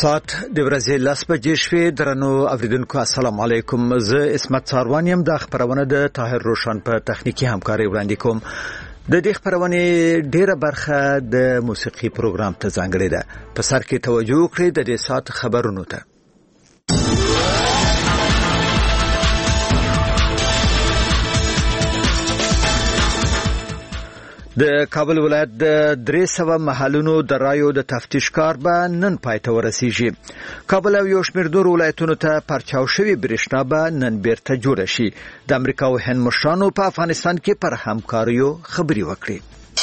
ساعت د ورځې 10 بجې شوې. درنو اوریدونکو السلام علیکم. زه اسمت ساروان یم. د خبرونه د طاهر روشن په تخنیکی همکاري وړاندې کوم. د دې خبرونه ډیره برخه د موسیقي پروګرام ته ځانګړې ده. په سر کې توجه وکړئ د دې ساعت خبرونو ته. د کابل ولایت د 300 محلونو د رایو د تفتیش کار به نن پای ته ورسیږي. کابل او یو شمېر نور ولایتونو ته پرچاو شوی برېښنا به نن بیرته جوړه شي. د امریکا او هند مشرانو په افغانستان کې پر همکاریو خبرې وکړې.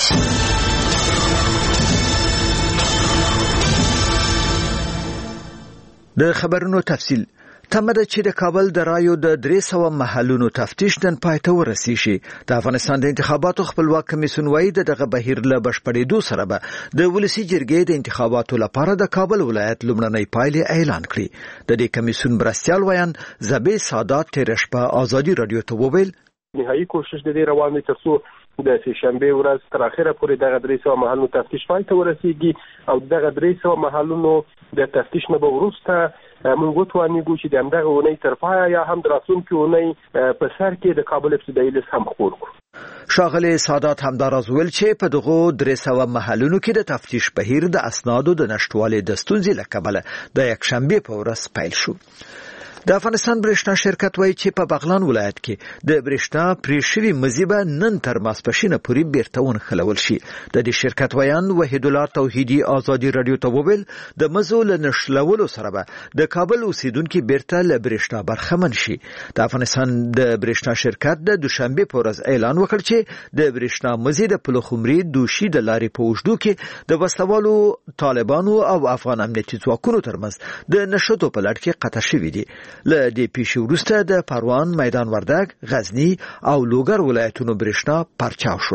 د خبرونو تفصیل تمه ده چې د کابل د رایو د 300 محلونو تفتیش نن پای ته ورسیږي. د افغانستان د انتخاباتو خپلواک کمیسیون وايي دغه بهیر له بشپړېدو سره به د ولسی جرګې د انتخاباتو لپاره د کابل ولایت لومړنۍ پایلې اعلان کړي. د دې کمیسیون مرستیال ویان زبې سادات تیر شپه آزادي رادیو ته وویل نهایی کوشش د دې روان دي ترڅو د شنبه ورځ تر اخره پورې دغه 300 محلونو تفتیش پای ته ورسیږي او دغه 300 محلونو د تفتیش نه به وروسته موږ وتوانیږو چې د همدغه اونۍ تر پایه یا هم راتلونکي اونۍ په سر کې د کابل ابتدایي لیست هم خپور کړو. ښاغلي سادات همداراز ویل چې په دغه 300 محلونو کې د تفتیش بهیر د اسنادو د نشټوالي د ستونزې له کبله د یکشنبه په ورځ پیل شو. د افغانستان برېښنا شرکت وایي چې په بغلان ولایت کې د برېښنا پریشوي مزيبه نن تر ماسپښینه پورې بیرته ونښلول شي. د دې شرکت ویان وحید الله توحیدی آزادي رادیو ته وویل د مزو له نښلولو سره به د کابل اوسیدونکو بیرته له برېښنا برخمن شي. د افغانستان د برېښنا شرکت د دوشنبه په ورځ اعلان وکړ چې د برېښنا مزي د پلخمري دوشي د لارې په وشدو کې د وسلوالو طالبانو او افغان امنیتي ځواکونو ترمنځ د نشټو په لړ کې قطع شوې دي. له دې پیښې وروسته د پروان، میدان وردګ، غزنی او لوګر ولایتونو برېښنا پرچاو شو.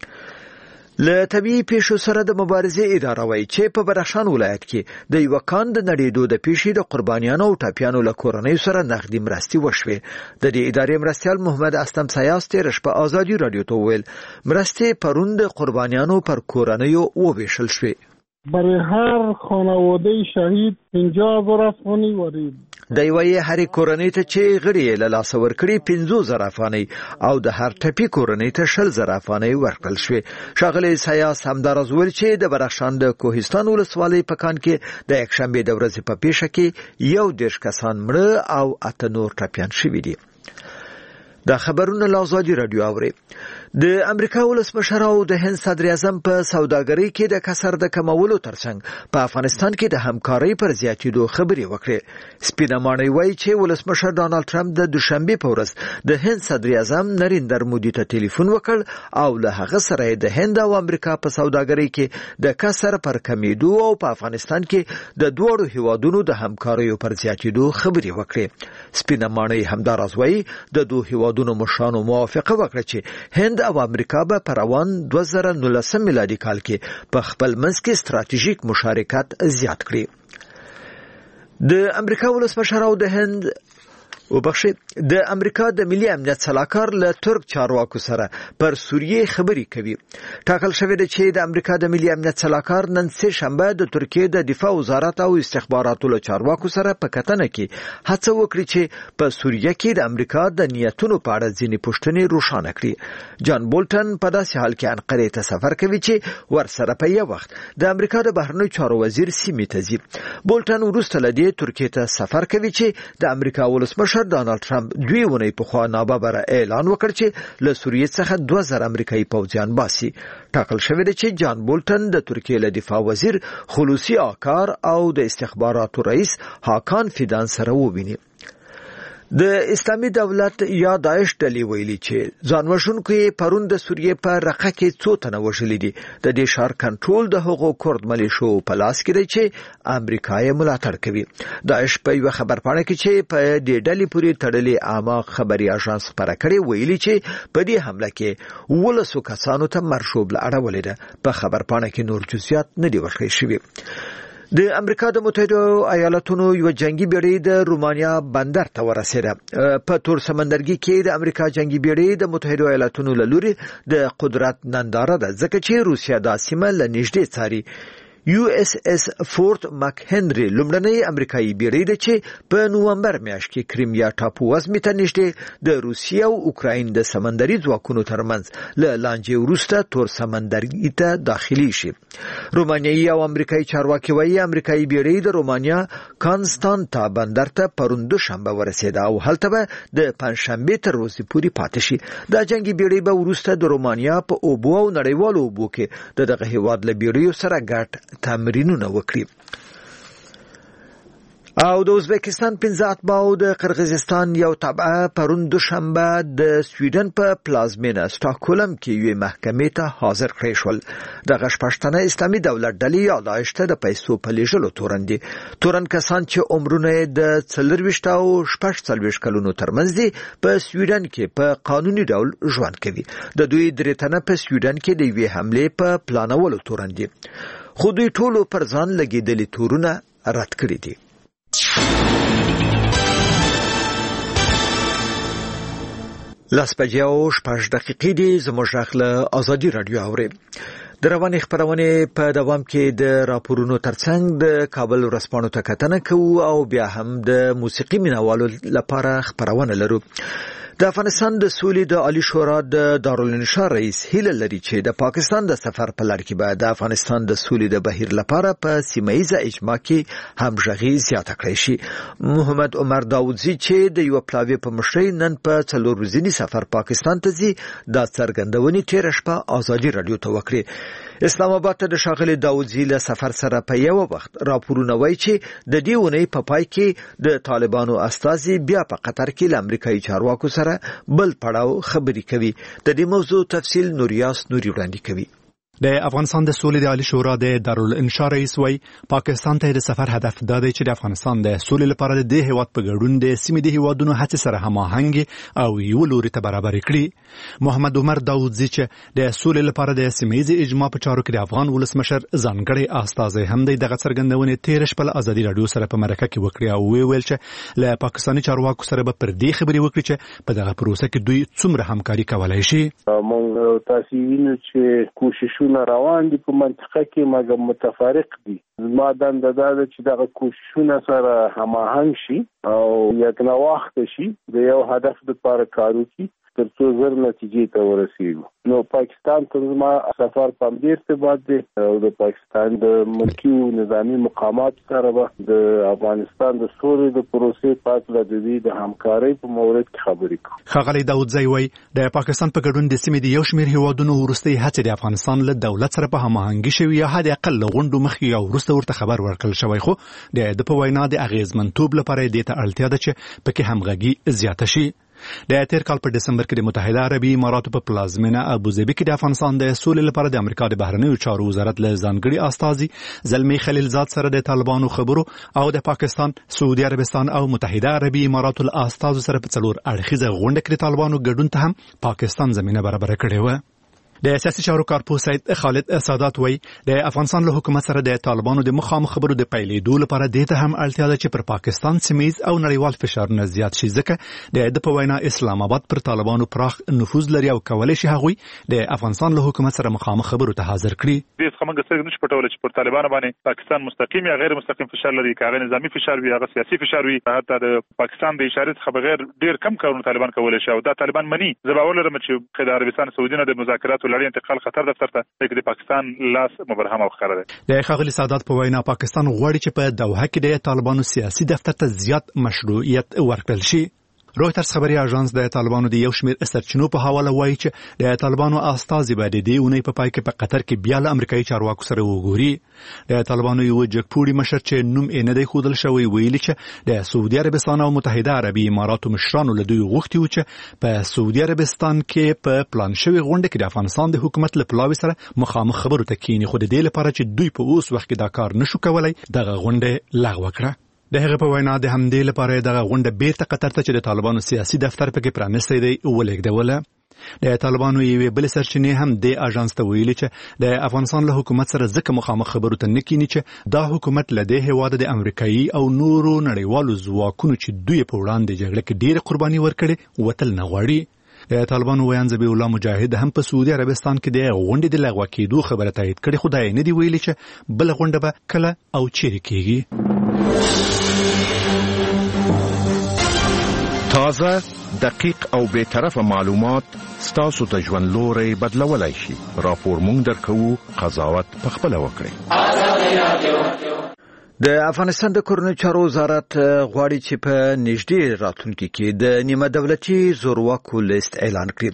له طبيعي پیښو سره د مبارزې اداره وایي چې په بدخشان ولایت کې د یو کاند نړیدو د پیښې د قربانیانو او ټاپیانو له کورنۍ سره نغدي مرستې وشوي. د دې ادارې مرستیال محمد اسلم سیاس تیر شپه آزادي رادیو ته ویل مرستې پرون د قربانیانو پر کورنیو وویشل شوې. برای هر خانواده شهید 50,000 افغانی ورید. د یوې هرې کورنۍ ته چې غړي له لاس ورکړي 50,000 افغانۍ او د هر ټپي کورنۍ ته 60,000 افغانۍ ورکړل شوې. ښاغلي سیاس همداراز ویل چې د بدخشان د کوهستان ولسوالۍ په کان کې د یکشنبه د ورځې په پیښه کې 11 کسان مړه او 8 نور ټپیان شوي دي. د خبرونو له آزادي رادیو اوري. د امریکا ولسمشر او د هند صدر اعظم په سوداګرۍ کې د کسر د کمولو ترڅنګ په افغانستان کې د همکارۍ پر زیاتېدو خبرې وکړې. سپینه ماڼۍ وایي چې ولسمشر ډانلډ ټرمپ د دوشنبه په ورځ د هند صدر اعظم نریندر مودي ته ټلیفون وکړ او له هغه سره د هند او امریکا په سوداګرۍ کې د کسر پر کمیدو او په افغانستان کې د دوړو هیوادونو د همکاریو پر زیاتېدو خبرې وکړې. سپینه ماڼۍ همداراز وایي د دوه هیوادونو مشرانو موافقه وکړه چې هند او امریکا به په روان 2019 میلادي کال کې په خپل منځ کې ستراتیژیک مشارکت زیات کړي. د امریکا ولسمشر او د هند د امریکا د ملي امنیت صلاحکار له ترک چارواکو سره پر سوریه خبرې کوي. ټاکل شوی دی چې د امریکا د ملي امنیت صلاحکار نن سه شنبه د ترکیه د دفاع وزارت او استخباراتو له چارواکو سره په کتنه کې هڅه وکړي چې په سوریه کې د امریکا د نیتونو په اړه ځینې پوښتنې روښانه کړي. جان بولټن په داسې حال کې انقرې ته سفر کوي چې ورسره په یو وخت د امریکا د بهرنیو چارو وزیر سیمې ته ځي. بولټن وروسته له دې ترکیه ته سفر کوي چې د امریکا ولسمشر ډانلډ ټرمپ 2 ونې په خوا ناببره اعلان وکړ چې له سوریه څخه 2000 امریکایي پوځیان باسي. ټاکل شوی دی چې جان بولټن د ترکیه له دفاع وزیر خلوصي آکار او د استخباراتو رئیس هاکان فیدان سره وویني. د اسلامي دولت یا داعش ډلې ویلي چې ځانوژونکو پرون د سوریه په رقه کې څو تنه وژلي دي. د دې ښار کنټرول د هغو کورد ملیشو په لاس کې دی چې امریکا یې ملاتړ کوي. داعش په یو خبرپاڼه کې چې په دې ډلې پورې تړلې عامه خبري اژانس خبره کړې ویلي چې په دې حمله کې 12 کسانو ته مرشوب لړولې ده. په خبرپاڼه کې نور جزئیات نه دي ورکړل شوي. د امریکا د متحده ایالاتونو یو جنگي بیړۍ د رومانیا بندر ته ورسېده. په تور سمندرګي کې د امریکا جنگي بیړۍ د متحده ایالاتونو له لوري د قدرت ننداره ده ځکه چې روسیا د سیمه له نږدې څاري. USS فورت مک هنري لومړنۍ امریکایي بیړۍ ده چې په نوومبر میاشت کې کریمیا ټاپو وزمې ته نږدې د روسیې او اوکراین د سمندري ځواکونو ترمنځ له لانجې وروسته تور سمندرګي ته داخلي شي. رومانیایي او امریکایي چارواکي وايي امریکایي بیړۍ د رومانیا کانستانتا بندر ته پرون دوشنبه ورسېده او هلته به د پنځشنبه تر ورځې پورې پاتې شي. دا جنگي بیړۍ به وروسته د رومانیا په اوبو او نړیوالو اوبو کې دغه هیواد له بیړیو سره ګډ تمرینونه وکړي. او د ازبکستان 15 اتباعو د قرغیزستان یو تبعه پرون دوشنبه د سویډن په پلازمینه سټاکهولم کې یوې محکمې ته حاضر کړای شول. دغه شپږتنه اسلامي دولت ډلې یا داعش ته د پیسو په لیږلو تورن کسان چې عمرونه د 24 او 46 کلونو ترمنځ دي په سویډن کې په قانوني ډول ژوند کوي. د دوی درې تنه په سویډن کې د یوې حملې په پلانولو تورن دي، خو دوی ټولو پر ځان لګېدلي تورونه رد کړي دي. لاس بجې او 6 دقیقې دي. زموږ غږ له ازادي رادیو اوري. د رواني خبرونه په دوام کې د راپورونو ترڅنګ د کابل ورځپاڼو ته کتنه کوو او بیا هم د موسیقي مینوالو لپاره خبرونه لرو. د افغانستان د سولې د عالی شورا د دارالانشار رئیس هیله لري چې د پاکستان د سفر په لړ کې به د افغانستان د سولې د بهیر لپاره په سیمه‌ایزه اجماع کې همغږي زیاته کړي شي. محمد عمر داودزی چې د یو پلاوی په مشرۍ نن په 4 ورځنی سفر پاکستان ته ځي د څرګندونې تیر شپه ازادي رادیو ته وکړي. اسلام آباد ته د شاغلي داودزی له سفر سره په یو وخت راپورونه وایي چې د دې ونې په پای کې د طالبانو استازي بیا په قطر کې له امریکایي چارواکو سره بل پړاو خبري کوي. د دې موضوع تفصیل نوریاس نوري وړاندې کوي. د افغانستان د سولې د عالی شورا د دارالانشار رئیس وای پاکستان ته د سفر هدف دا دی چې د افغانستان د سولې لپاره د هیواد په ګډون د سیمې د هیوادونو هڅې سره هماهنګ او یو لوري ته برابر کړي. محمد عمر داودزی چې د سولې لپاره د سیمه‌ایزه اجماع په چارو کې د افغان ولسمشر ځانګړي استازی هم د دغه څرګندونې تیر شپه ازادي رادیو سره په مرکه کې وکړي او ویل چې له پاکستاني چارواکو سره به پر دې خبرې وکړي چې په دغه پروسه کې دوی څومره همکاري کولای شي. موږ تاسو وینئ چې کوششونه روان دي په منطقه کې مګر متفارق دي. ما دنده دا ده چې دغه کوششونه سره هماهنګ شي او یکنواخت شي د یو هدف لپاره کار وکړي تر څو زر نتیجې ته ورسیږو. نو پاکستان ته زما سفر په دې ارتباط دی او د پاکستان د ملکی او نظامی مقامات سره به د افغانستان د سولې د پروسې په اړه د دې د همکارۍ په مورد کې خبرې کوي. ښاغلی داودزی وای د پاکستان په ګډون د سیمې د یو شمېر هیوادونو وروستۍ هڅې د افغانستان له دولت سره په هماهنګي شوي یا حد اقل غونډو مخکې یا وروسته ورته خبر ورکړل شوی، خو د په وینا د اغیزمنتوب لپاره دې ته اړتیا ده چې پکې همغږي زیاته شي. د تیر کال په دسمبر کې د متحده عربي اماراتو په پلازمینه ابوظبي کې د افغانستان د سولې لپاره د امریکا د بهرنیو چارو وزارت له ځانګړي استازي زلمی خلیلزاد سره د طالبانو خبرو او د پاکستان، سعودي عربستان او متحده عربي اماراتو له استازو سره په 4 اړخیزه غونډه کې طالبانو ګډون ته هم پاکستان زمينه برابر کړې و. د سیاسي چارو کارپو سید خالد سادات وای د افغانستان له حکومت سره د طالبانو د مخامخ خبرو د پیلېدو لپاره د ته هم اړتیا ده چې پر پاکستان سیمه‌ایز او نړیوال فشارونه زیات شي، ځکه د په وینا اسلام آباد پر طالبانو پراخ نفوذ لري او کولای شي هغوی د افغانستان له حکومت سره مخامخ خبرو ته حاضر کړي. دې څخه موږ څنګه نشو پټولای چې پر طالبانو باندې پاکستان مستقیم یا غیر مستقیم فشار لري، کاغه نظامی فشار وي، هغه سیاسي فشار وي. حتی د پاکستان د اشاره څخه بغیر ډیر کم کارونه طالبان کولای شي او دا طالبان مني. زباول لرم چې خدای عربستان سعودي نه د مذاکرات لړۍ انتقال خطر دفتر ته د پاکستان لاس مبرهم او خبره ده. د ښاغلي سادات په وینا پاکستان غواړي چې په دوحه کې د طالبانو سیاسي دفتر ته زیات مشروعیت ورکړل شي. رويټرز خبري اژانس د طالبانو د یو شمېر سرچینو په حواله وایي چې د طالبانو استازي به د دې اونۍ په پای کې په قطر کې بیا له امریکایي چارواکو سره وګوري. د طالبانو یو جګپوړي مشر چې نوم یې نه دی ښودل شوی ویلي چې د سعودي عربستان او متحده عربي اماراتو مشرانو له دوی غوښتي و چې په سعودي عربستان کې په پلان شوی غونډه کې د افغانستان د حکومت له پلاوي سره مخامخ خبرو ته کینی، خو د دې لپاره چې دوی په اوس وخت کې دا کار نشو کولای دغه غونډه لغوه کړه. د هغه په وینا د همدې لپاره دغه غونډه بیرته قطر ته چې د طالبانو سیاسي دفتر پکې پرانیستی دی ولېږدوله. د طالبانو یوې بل سرچینې هم د اژانس ته ویلي چې د افغانستان له حکومت سره ځکه مخامخ خبرو ته نه کینی چې دا حکومت له دې هېواده د امریکایي او نورو نړیوالو ځواکونو چې دوی په وړاندې جګړه کې ډېره قرباني ورکړې وتل نه غواړي. د طالبانو ویان ذبیح الله مجاهد هم په سعودي عربستان کې د غونډې د لغوه کېدو خبره تایید کړې، خو دا یې نه دی ویلي چې بله غونډه به کله او چیرې کېږي. تازه، دقیق او بی‌طرفه معلومات ستاسو ته ژوند لوری بدلولای شي. راپور مونږ درکوو، قضاوت پخپله وکړئ. د افغانستان د کورنیو چارو وزارت غواړي چې په نږدې راتلونکي کې د نیمه دولتي زورواکو لیست اعلان کړي.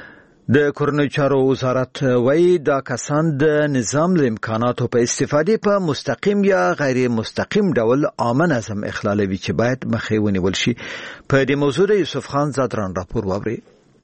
د کورنیو چارو وزارت وایي دا کسان د نظام له امکاناتو په استفادې په مستقیم یا غیر مستقیم ډول عامه نظم اخلالوي چې باید مخې ونیول شي. په دې موضوع د یوسف خان زادران راپور واوري.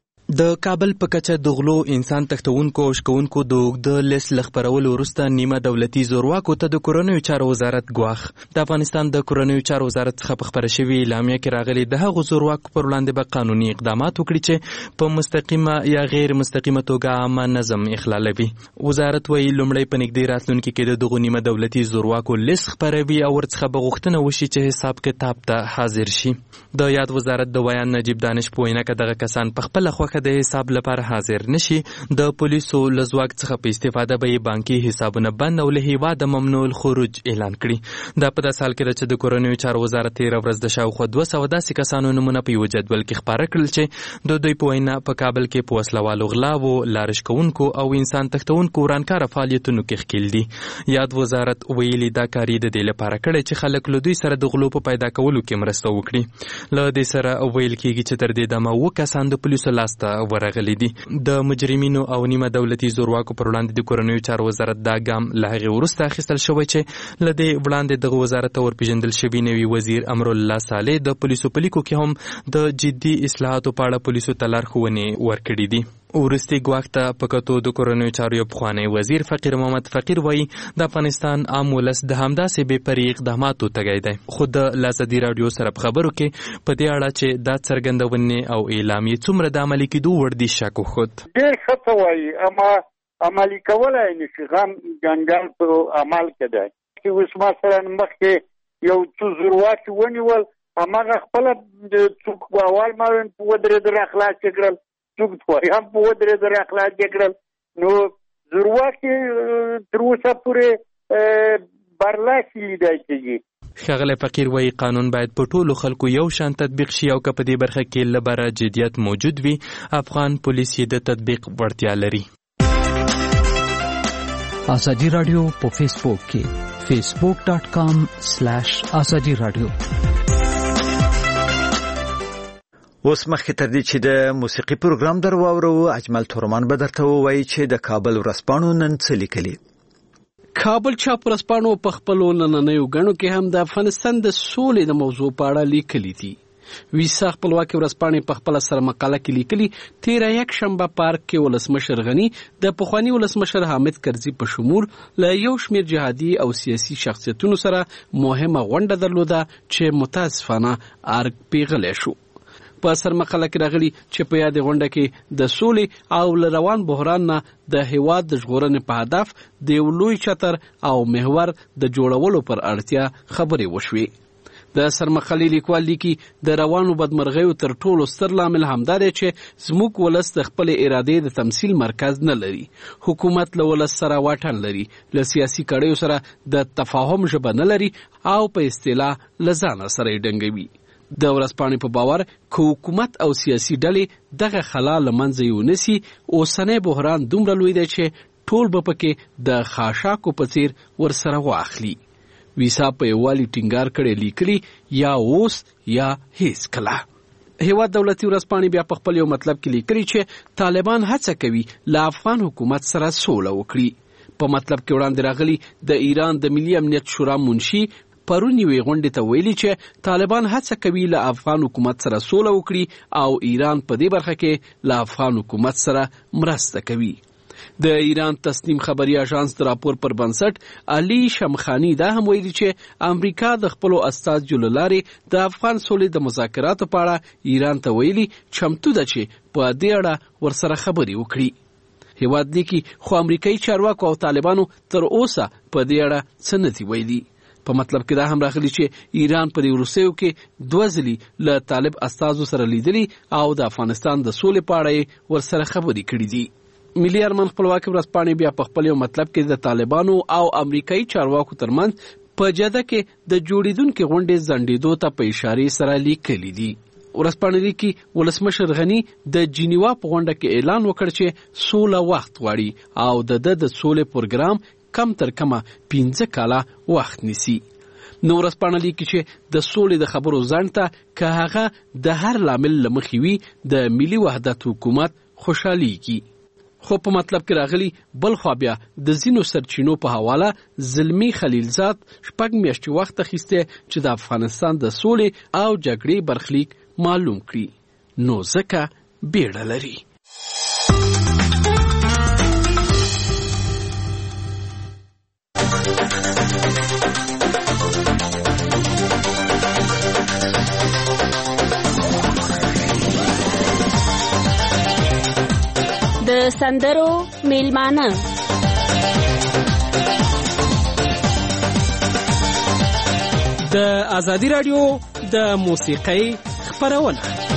د کابل په کچه د غلو، انسان تښتونکو او شکونکو د اوږده لیست له خپرولو وروسته نیمه دولتي زورواکو ته د کورنیو چارو وزارت ګواښ. د افغانستان د کورنیو چارو وزارت څخه په خپره شوې اعلامیه کې راغلي د هغو زورواکو پر وړاندې به قانوني اقدامات وکړي چې په مستقیمه یا غیر مستقیمه توګه عامه نظم اخلالوي. وزارت وایي لومړی په نږدې راتلونکي کې د دغو نیمه دولتي زورواکو لیست خپروي او ورڅخه به غوښتنه وشي چې حساب کتاب ته حاضر شي. د یاد وزارت د ویان نجیب دانش په وینا کې دغه کسان په خپله خوښه د حساب لپاره حاضر نشي. د پولیسو له ځواک څخه په استفاده به یې بانکي حسابونه بند او له هیواده ممنوع الخروج اعلان کړي. دا په داسې حال کې ده چې د کورنیو چارو وزارت تېره ورځ د شاوخوا 200 داسې کسانو نومونه په یوه جدول کې خپاره کړل چې د دوی په وینا په کابل کې په وسلوالو غلاو، لارښ کوونکو او انسان تښتونکو ورانکاره فعالیتونو کې ښکېل دي. یاد وزارت ویلي دا کار یې د دې لپاره کړی چې خلک له دوی سره د غلو په پیدا کولو کې مرسته وکړي. له دې سره ویل کېږي چې تر دې دمه 7 کسان د پولیسو لاسته ورغلي دي. د مجرمینو او نیمه دولتي زورواکو پر وړاندې د کورنیو چارو وزارت دا ګام له هغې وروسته اخیستل شوی چې له دې وړاندې دغه وزارت ته ورپېژندل شوي نوي وزیر امرالله صالح د پولیسو په لیکو کې هم د جدي اصلاحاتو په اړه پولیسو ته لارښوونې ورکړي دي. وروستي ګواښ ته په کتو د کورنیو چارو یو پخوانی وزیر فقیر محمد فقیر وایي د افغانستان عام ولس د همداسې بې پرې اقداماتو تږی دی. خو د ازادي راډیو سره په خبرو کې په دې اړه چې دا څرګندونې او اعلامیې څومره د عملي کېدو وړ دي شک وښود. ډېر ښه څه وایي اما عملي کولی نشي. غم جنګل په عمل کې دی. چې اوس مثلا مخکې یو څو زورواکي ونیول، هماغه خپله څوک اول ما په ودرېدل اخلاص یې کړل، څوک دویم په ودرېدل اخلاص یې کړل. نو زورواکي تر اوسه پورې برلاسي لیدای کېږي. ښاغلی فقیر وایي قانون باید په ټولو خلکو یو شان تطبیق شي او که په دې برخه کې له بره جدیت موجود وي، افغان پولیس یې د تطبیق وړتیا لري. ازادي راډیو په فیسبوک کې facebook.com/ازادي راډیو. اوس مخکې تر دې چې د موسیقي پروګرام درواورو، اجمل تورمان به درته ووایي چې د کابل ورځپاڼو نن څه لیکلي. کابل چاپ ورځپاڼو په خپلو نننیو ګڼو کې هم د افغانستان د سولې د موضوع په اړه لیکلي دي. ویسا خپلواکي ورځپاڼې په خپله سره مقاله کې لیکلي 13 یکشنبه پارک کې ولسمشر غني د پخواني ولسمشر حامد کرزي په شمول له یو شمېر جهادي او سیاسي شخصیتونو سره مهمه غونډه درلوده چې متاسفانه ارګ پیغلی شو. په سرمقاله کې راغلي چې په یاد غونډه کې د سولې او روان بحران نه د هیواد د ژغورنې په هدف د یو لوی چتر او محور د جوړولو پر اړتیا خبرې وشوې. د سرمقالې لیکوال لیکي د روانو بدمرغیو تر ټولو ستر لامل همدا دی چې زموږ ولس د خپل ارادې د تمثيل مرکز نه لري. حکومت له ولس سره واټن لري، له سیاسي کړیو سره د تفاهم ژبه نه لري او په اصطلاح له ځان سره یې ډنګوي. د ورځپاڼې په باور که حکومت او سیاسي ډلې دغه خلا له منځه یونسي، اوسنی بحران دومره لوی دی چې ټول به پکې د خاشاکو په څیر ورسره واخلي. ویسا په یووالي ټینګار کړی لیکلي یا اوس یا هیڅ کله. هیواد دولتي ورځپاڼې بیا په خپل یو مطلب کې لیکلي چې طالبان هڅه کوي له افغان حکومت سره سوله وکړي. په مطلب کې وړاندې راغلي د ایران د ملي امنیت شورا منشي پرون یوې غونډې ته ویلي چې طالبان هڅه کوي له افغان حکومت سره سوله وکړي او ایران په دې برخه کې له افغان حکومت سره مرسته کوي. د ایران تسنیم خبري اژانس د راپور پر بنسټ علي شمخانی دا هم ویلي چې امریکا د خپل استازو له لارې د افغان سولې د مذاکراتو په اړه ایران ته ویلي چمتو ده چې په دې اړه ورسره خبرې وکړي. هیواد لیکي خو امریکایي چارواکو او طالبانو تر اوسه په دې اړه څه نه دي ویلي. په مطلب کې دا هم راغلی چې ایران په دې وروستیو کې 2 ځلې له طالب استازو سره لیدلي او د افغانستان د سولې په اړه ورسره خبرې کړې دي. ملي ارمان خپلواکي ورځپاڼې بیا په خپل یو مطلب کې د طالبانو او امریکایي چارواکو ترمنځ په جده کې د جوړیدونکو غونډې ځنډېدو ته په اشاره سره لیکلي دي. ورځپاڼې لیکي ولسمشر غني د جنیوا په غونډه کې اعلان وکړ چې سوله وخت غواړي او د سولې پروګرام کم تر کمه 15 کاله وخت نیسي. نو ورځپاڼې لیکي چې د سولې د خبرو ځنډ ته که هغه د هر لامل له مخې وي د ملي وحدت حکومت خوشحاليږي. خو په مطلب کې راغلی بل خو بیا د زینو سرچینو په حواله زلمی خلیلزاد 6 میاشتې وخت اخیسته چې د افغانستان د سولې او جګړې برخلیک معلوم کړي. نو ځکه بیړه لري. د سندرو میلمانه د ازادي رادیو د موسیقۍ خبرونه.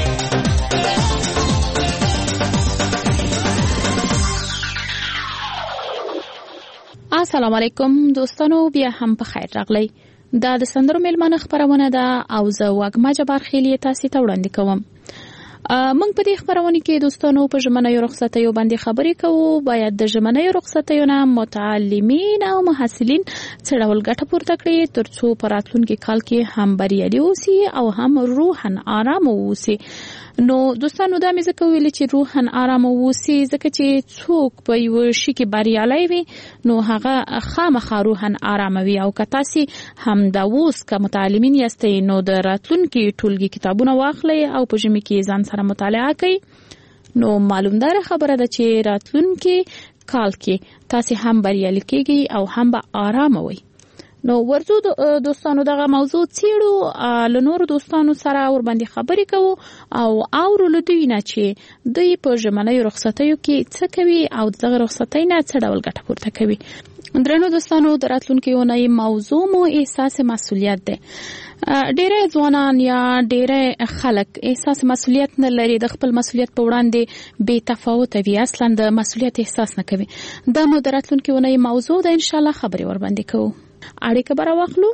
السلام علیکم دوستانو، بیا هم په خیر راغلی. دا د سندرو میلمانه خبرونه ده او زه واګما جبار خیلی تاسو ته وړاندې کوم. موږ په دې خبرونه کې دوستانو په ژمنیو رخصتیو باندې خبرې کوو. باید د ژمنیو رخصتیو نه متعلمین او محصلین څه ډول ګټه پورته کړي ترڅو په راتلونکي کال کې هم بریالي اوسي او هم روحاً آرام اوسي. نو دوستانو دا مې ځکه ویلي چې روحاً آرام اوسي ځکه چې څوک په یو شي کې بریالی وي نو هغه خامخا روحاً آرام وي. او که تاسو هم دا اوس که متعلمین یاستئ نو د راتلونکي ټولګي کتابونه واخلئ او په ژمي کې ځان سره مطالعه کوي نو معلومدار خبره ده چې راتلونکي کال کې تاسو هم بریالي کېږئ او هم به آرام وي. نو ورځو دوستانو دغه موضوع څیړو، له نورو دوستانو سره ور باندې خبرې کوو او اورو له دوی نه چې دوی په ژمنیو رخصتیو کې څه کوي او دغه رخصتۍ نه څه ډول ګټه پورته کوي. درنو دوستانو، د راتلونکي اونۍ موضوع مو احساس مسؤلیت ده. ډېر ځوانان یا ډېر خلک احساس مسؤلیت نه لري، د خپل مسؤلیت په وړاندې بې تفاوت وي، اصلا د مسؤلیت احساس نه کوي. دا مو د راتلونکي اونۍ موضوع ده، ان شاء الله خبرې ور باندې کوو. اړیکه برا واخلو.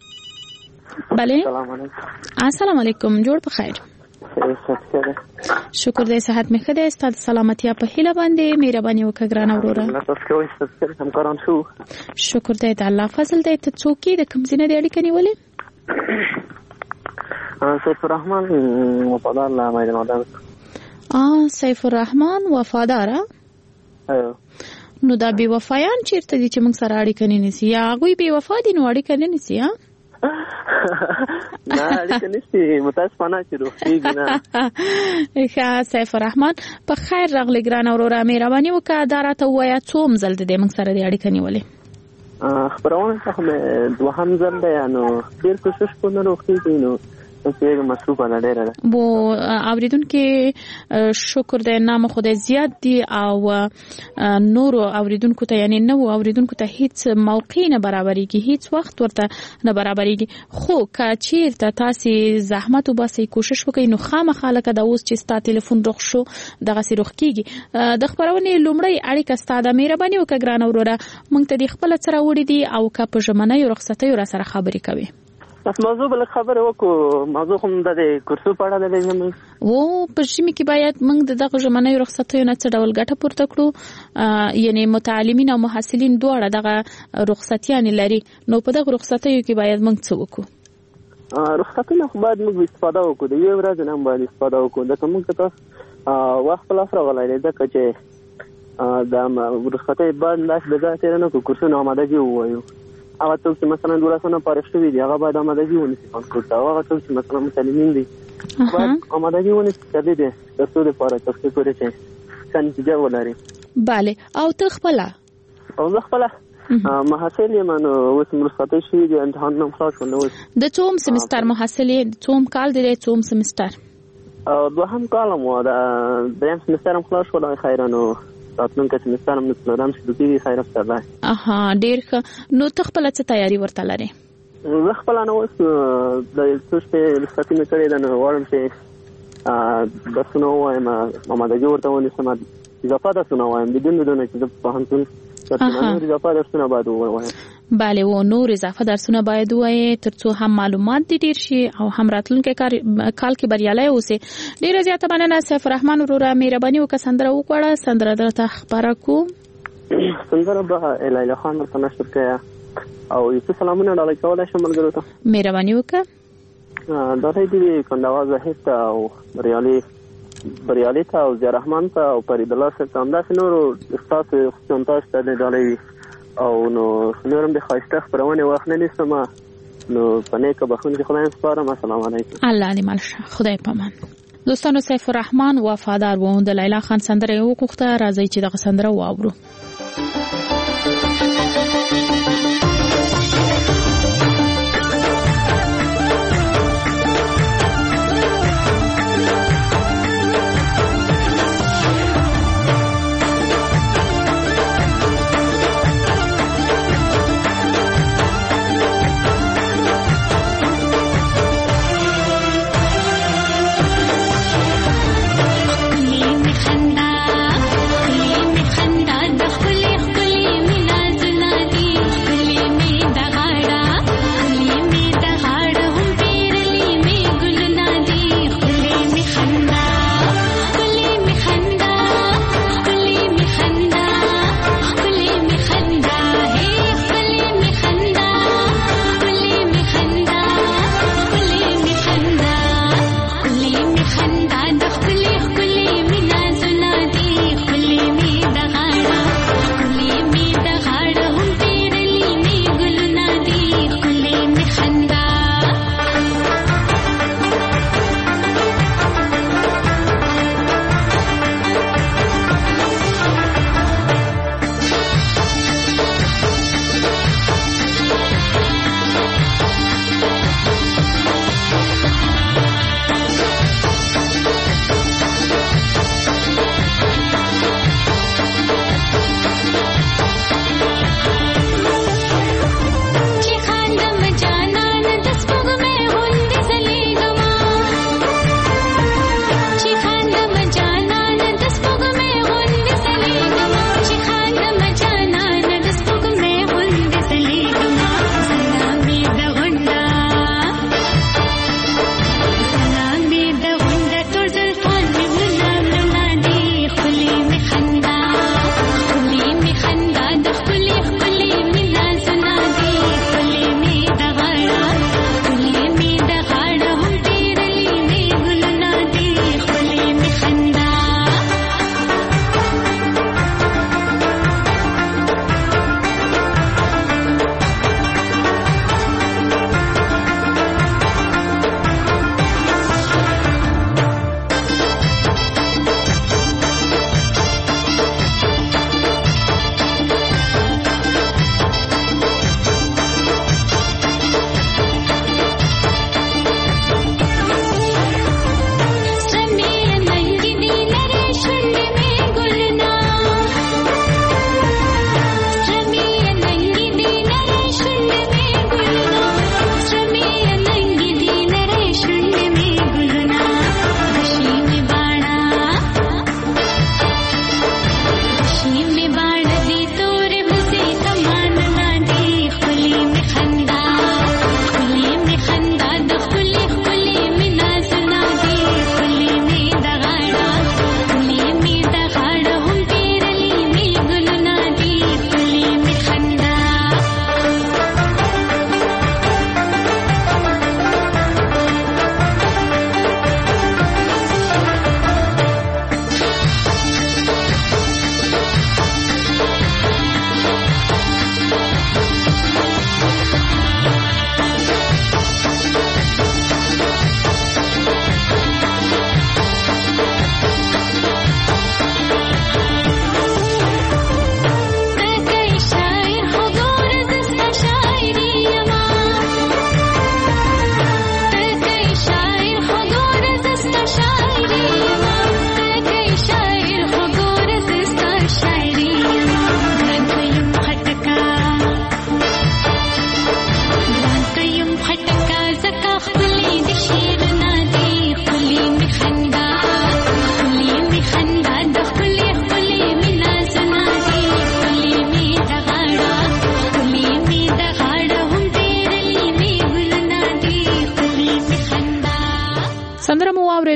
بله، السلام علیکم، جوړ په خیر. شکر دې صحت مې ښه دی. ستاسو سلامتیا په هیله باندې مهرباني وکړه ګرانه وروره. شکر دې د الله فضل دی. ته څوک یې، د کوم ځای نه دې اړیکه نیولې؟ سیف الرحمن وفادار له میدان ودان. سیف الرحمن وفادار. نو دا بې وفایان چیرته دي چې موږ سره اړیکه نه نیسي، یا هغوی بې وفا دي نو اړیکه نه نیسي؟ نه اړیکه نیسي، متاسفانه چې روغتیږي نه. ښه سیف الرحمن، په خیر راغلی ګرانه وروره. مهرباني وکړه دا راته ووایه څوم ځل د دې موږ سره دې اړیکه نیولې؟ خپرونه څخه مې دوهم ځل دی، نو ډېر کوشش کوم نه روغتیږي نو څه مصروفه ده ډېره ده. بو اوریدونکو شکر دی، نام خدای زیات دی او نورو اوریدونکو ته یعنی نو اوریدونکو ته هیڅ موقع نه برابرېږي، هیڅ وخت ورته نه برابرېږي. خو که چیرته تاسو زحمت وباسئ، کوشش وکړئ، نو خامخا لکه دا اوس چې ستا ټلیفون رخ شو دغسې رخ کېږي. د خپرونې لومړی اړیکه ستا ده. مهرباني وکړه ګرانه وروره، موږ ته دې خپله څه راوړي دي او که په ژمنیو رخصتیو را سره خبرې کوي. موضوع بل خبره وکړو. موضوع هم د کورسو په اړه ده. زموږ په ژمي کې باید موږ د دغه ژمنیو رخصتیو نه څه ډول ګټه پورته کړو. یعنی متعلمین او محصلین دواړه دغه رخصتیانې لري، نو په دغه رخصتیو کې باید موږ څه وکړو؟ رخصتونه خو باید موږ استفاده وکړو، د یوې ورځې نه هم باید استفاده وکړو. ځکه موږ ته وخت په لاس راغلی دی، ځکه چې د رخصتۍ بعد داسې د ځای تېره نه کړو، کورسونه آمادګي ووایو. هغه څوک چې مثلا 12 فارغ شوي دي هغه باید آمادګي ونیسي کانکور ته. هغه څوک چې مثلا متعلمین دي باید آمادګي ونیسي تر څو دپاره تر څو پورې چې ښه نتیجه ولري. بله. او ته خپله؟ او زه خپله محصل یم، نو اوس رخصتۍ شوي دي، امتحانونه هم خلاص شول. د څوم سمستر محصل یې؟ څوم کال دی؟ څوم سمستر؟ دوهم کال م و، دریم سمستر هم خلاص شول. خیره، نو راتلونکی سمستر هم څلورم شروع کېږي. خیر افسر دی. ډېر ښه. نو ته خپله څه تیاري ورته لرې؟ زه خپل نه اوس د څه په رخصتي مې کړې ده نو غواړم چې درسونه ووایم آمادګي ورته ونیسم اضافه درسونه ووایم بدون چې د پوهنتون نور اضافه درسونه باید ووایم. بله و نور اضافه درسونه باید ووایې ترڅو هم معلومات دې ډیر شي او هم راتلونکي کال کې بریالي اوسې. ډیره زیاته مننه سیف الرحمن وروره مهرباني وکړه سندره وکړه سندره درته خبره کو سندره به لیلا خان ورته نشر کړه او یو څه سلامونه ډالۍ کولای شم ملګرو ته مهرباني وکړه. دا دې کندهار زهیر ته او بریالي ته او ضیا رحمان ته او فرید الله صاحب ته همداسې نورو ستاسو خصوصا ته دې ډالۍ او نو نورم د خاصه خبرونه وخت نه نیسم نو پنه که بخون کې خدای سپارم. السلام علیکم. الله دې مالشه خدای پامان. دوستانو سیف الرحمن وفادار و د لیلا خان سندره وکړه راځي چې دغه سندره واورو. خندا د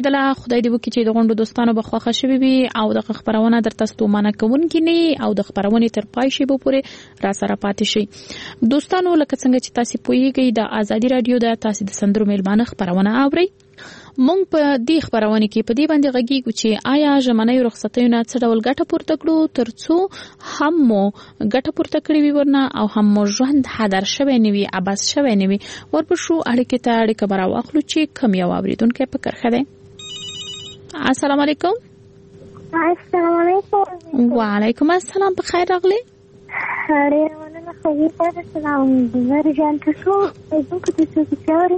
اوریدله. خدای دې وکړي چې د غونډو دوستانو به خوښه شوي وي او د خبرونه درته ستومانه کوونکې نه او د خبرونې تر پای شي به پورې را سره پاتې شي. دوستانو لکه څنګه چې تاسو پوهیږئ د ازادي رادیو د تاسو د سندرو میلمانه خبرونه اورئ. مونږ په دې خبرونه کې په دې باندې غږیږو چې آیا ژمنۍ رخصتیونه څه ډول ګټه پورته کړو ترڅو هم مو ګټه پورته کړې وي ورنه او هم مو ژوند هدر شوی نه وي عبث شوی نه وي. ورپسې اړیکې ته اړیکه براواخلو چې کوم یو اوریدونکو په کرخه ده. السلام علیکم. السلام علیکم. وعلیکم السلام. په خیر راغلی. ډېر مننه. خو دې سلام ورجان تاسو دغه څه چې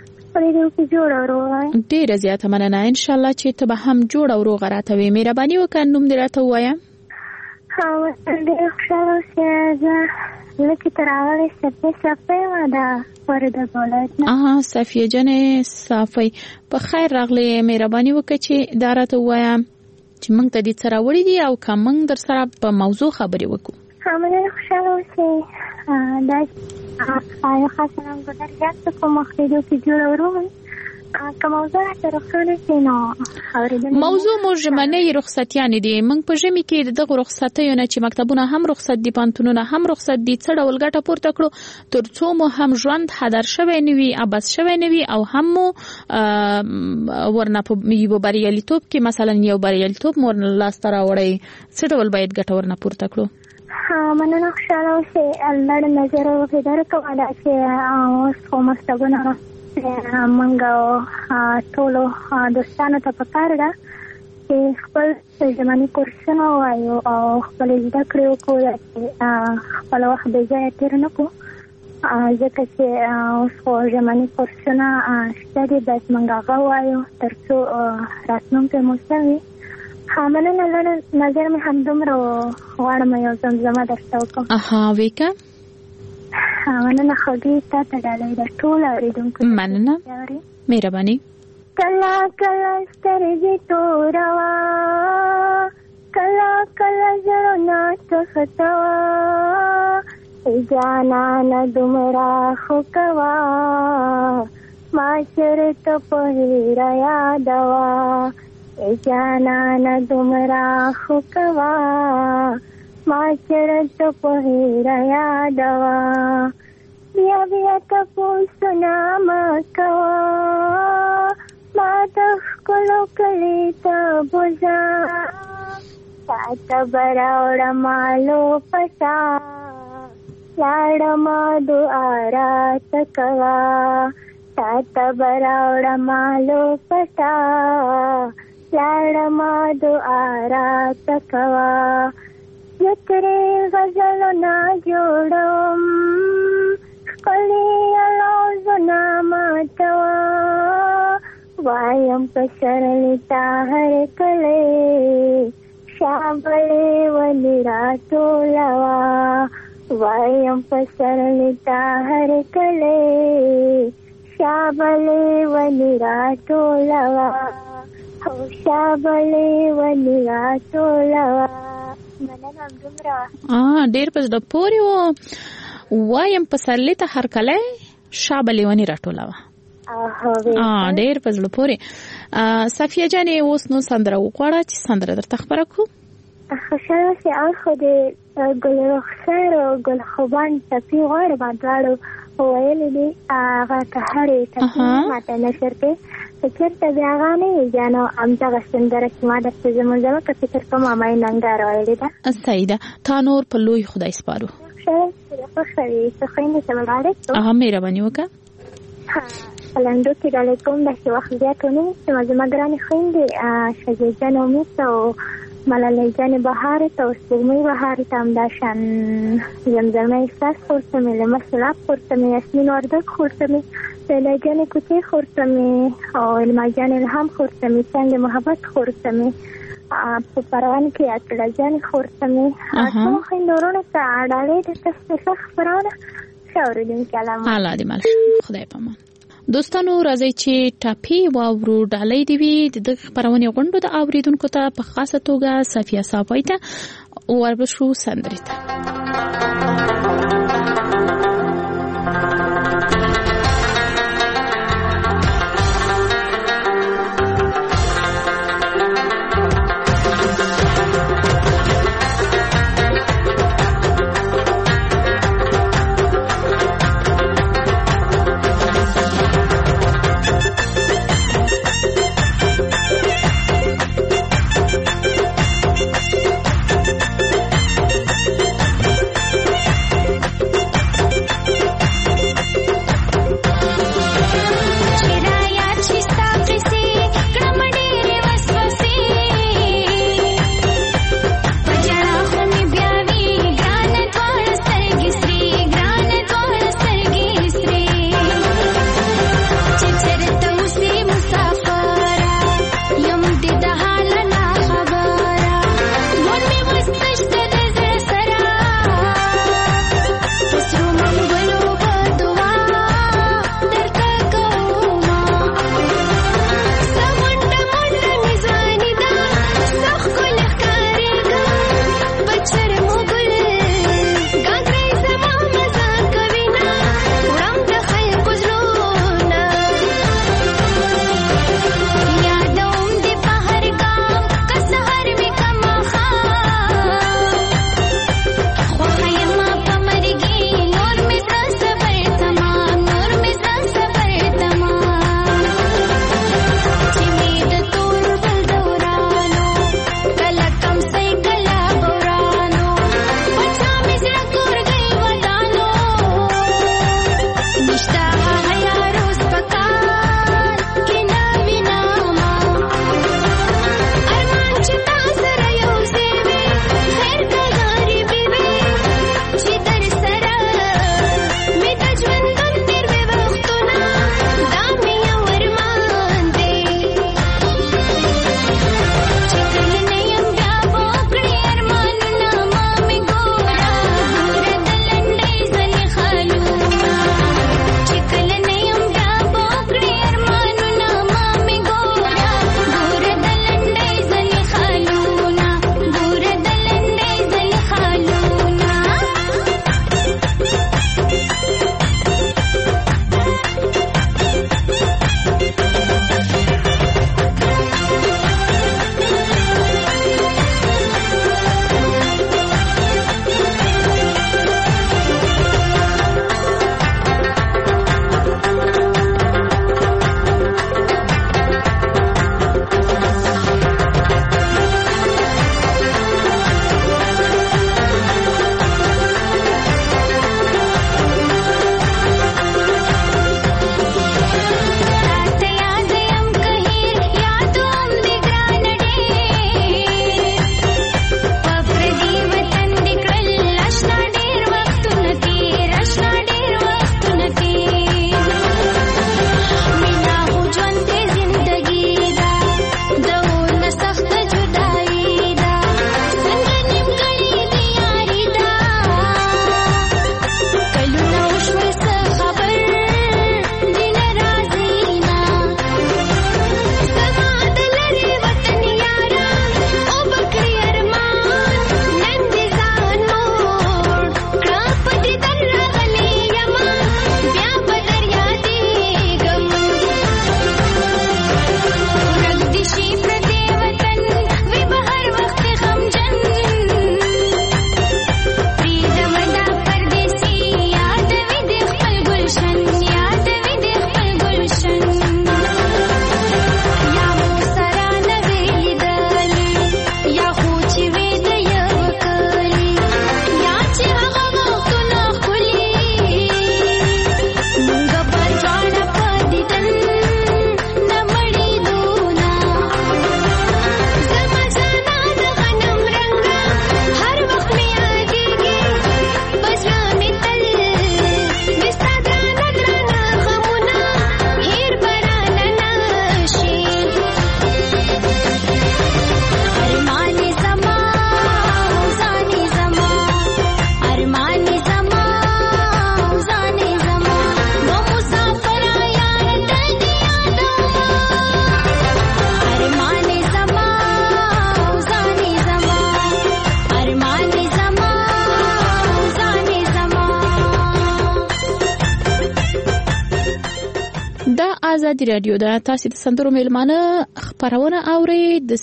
ډیره زیاته مننه. ان شاء الله چې ته به هم جوړ او روغ راته وي. مهرباني وکړه نوم دې راته ووایه. ډېره خوشحاله اوسې. لکه ته راغلې صفیه ده فرده بولاد. صفیه جانې صافی په خیر راغلې. مهرباني وکړه چې دا راته ووایه چې موږ ته دې څه راوړي دي او که موږ در سره په موضوع خبرې وکړو. ډېره خوشحاله اوسې. دا آیا خاصه نام بدر جات کو مخکې کې جوړورو که موضوع سره خلک نو اوریدل موضوع مو ژمنۍ رخصتیانې دي. موږ په ژمي کې دغه رخصتیو نه چې مکتبونه هم رخصت دي پانتونونه هم رخصت دي څه ډول ګټه پورته کړو ترڅو مو هم ژوند هدر شوی نه وي عبث شوی نه وي او هم مو ورنه په یو بریالیتوب کې مثلا یو بریالیتوب مو لاسته راوړی څه ډول باید ګټه ورنه پورته کړو. مننه. خوشحاله اوسې. الله دې نظر وکړي درکوه دا چې اوس خو مکتبونه موږ ټولو دوستانو ته پکار ده چې خپل ژمني کورسونه ووایو او خپلې زده کړې وکړو چې خپل وخت بې ځایه تېر نه کړو ځکه چې اوس خو ژمني کورسونه شته دي باید موږ هغه ووایو تر څو راتلونکی مو ښه وي. مننه. نظر مې همدومره غواړم یو زمزمه درته وکړم. ویکه. مننه. خوږې تا ته ډالۍ ده ټول اورېدونکو. مننه. مهرباني. کله کله سترګې توروه کله کله زړونه تختوه جانانه دومره خو کوه ما چېرته په هیره یادوه جانانه دومره خو کوه ما چېرته په هیره یادوه بیا بیا تپوسونه مه کوه ما د ښکلو کلي ته بوځه تا ته به راوړمه لوپه سا لاړمه دعا راته کوه تا ته به راوړمه لوپه سا لاړمه دعا راته کوه زه ترې غزلونه جوړوم ښکلې الوزونه ماتوه وایم په شرلې تا هر کلی شابلې ولې راټولوه وایم په شرلې تا هر کلی شابلې ولې راټولوه او شابلې ولې راټولوه. مننه همدومره. ډېر په زړه پورې و. وایم په سرلې ته هر کلی شابلې ونې راټولوه. ډېر په زړه پورې. صفیه جانې اوس نو سندره وغواړه چې سندره درته خبره کړو. خوشحاله اوسې. او خو د ګل رخسار او ګل خوبان ټپي غواړم دواړو ویلې دي هغه که هرې ټپي ماته نشر کړې که چېرته بیا هغه نه وي بیا نو همدغه سندره چې ما درته زمونځمه که فکر کوم همایي ننګاره ویلې ده. صحیح ده. تا نور په لوی خدای سپارو. خوښه وي. څه خویندې ته به ډالۍ کوم. مهرباني وکړه. په لنډو کې ډالۍ کوم داسې وخت زیات ونه نیسم. زما ګرانې خویندې شګې جان امید ته او ملالۍ جانې بهارې ته او سپوږمۍ بهارې ته همداشان زمزمه احساس خورته مې لمر سلاب خورته مې یاسمین وردګ خورته مې لیلا جانې کوڅې خورته مې او علما جان الهام خورته مې څنګه محبت خورته مې په پروان کې اکړه جانې خورته مې ټولو خویندو وروڼو ته ډالۍ درته سپېڅل خپرونه ښه اورېدونکي الله دې مل شه. خدای پامان. دوستانو راځي چې ټاپي واورو ډالۍ دی وي د خبرونه غونډو د اوریدونکو ته په خاصه توګه صفیه صاحب ته وربشو سندري ته. ازادي رادیو ده. تاسو د سندرو میلمانه خبرونه اورئ د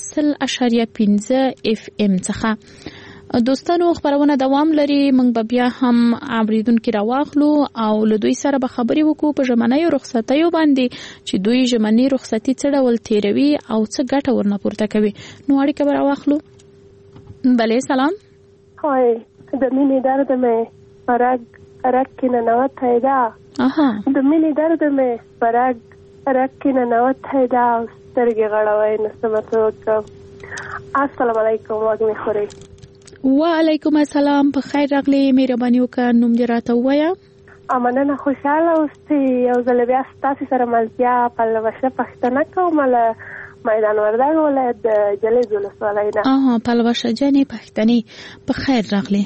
0.15 FM څخه. دوستانو خبرونه دوام لري. موږ به بیا هم اوریدونکو راواخلو او له دوی سره به خبرې وکړو په ژمنۍ رخصتیو باندې چې دوی ژمنۍ رخصتي څه ډول تیروي او څه ګټه ورنه پورته کوي. نو اړیکه به راواخلو. بله سلام. هاي د مینې درد مې فرق کې ننوتی ده. د مینې درد مې فرق کې ننوتی ده او سترګې غړوي نو څه به وکړم. السلام علیکم وږمې خورئ. وعلیکم السلام. په خیر راغلی. مهرباني وکړه نوم دې راته ووایه. مننه. خوشحاله اوسئ. یو ځل بیا ستاسو سره ملتیا پلوشه پښتنه کوم له میدان وردګ ولایت د جلید ولسوالۍ نه. پلوشه جانې پښتنې په خیر راغلی.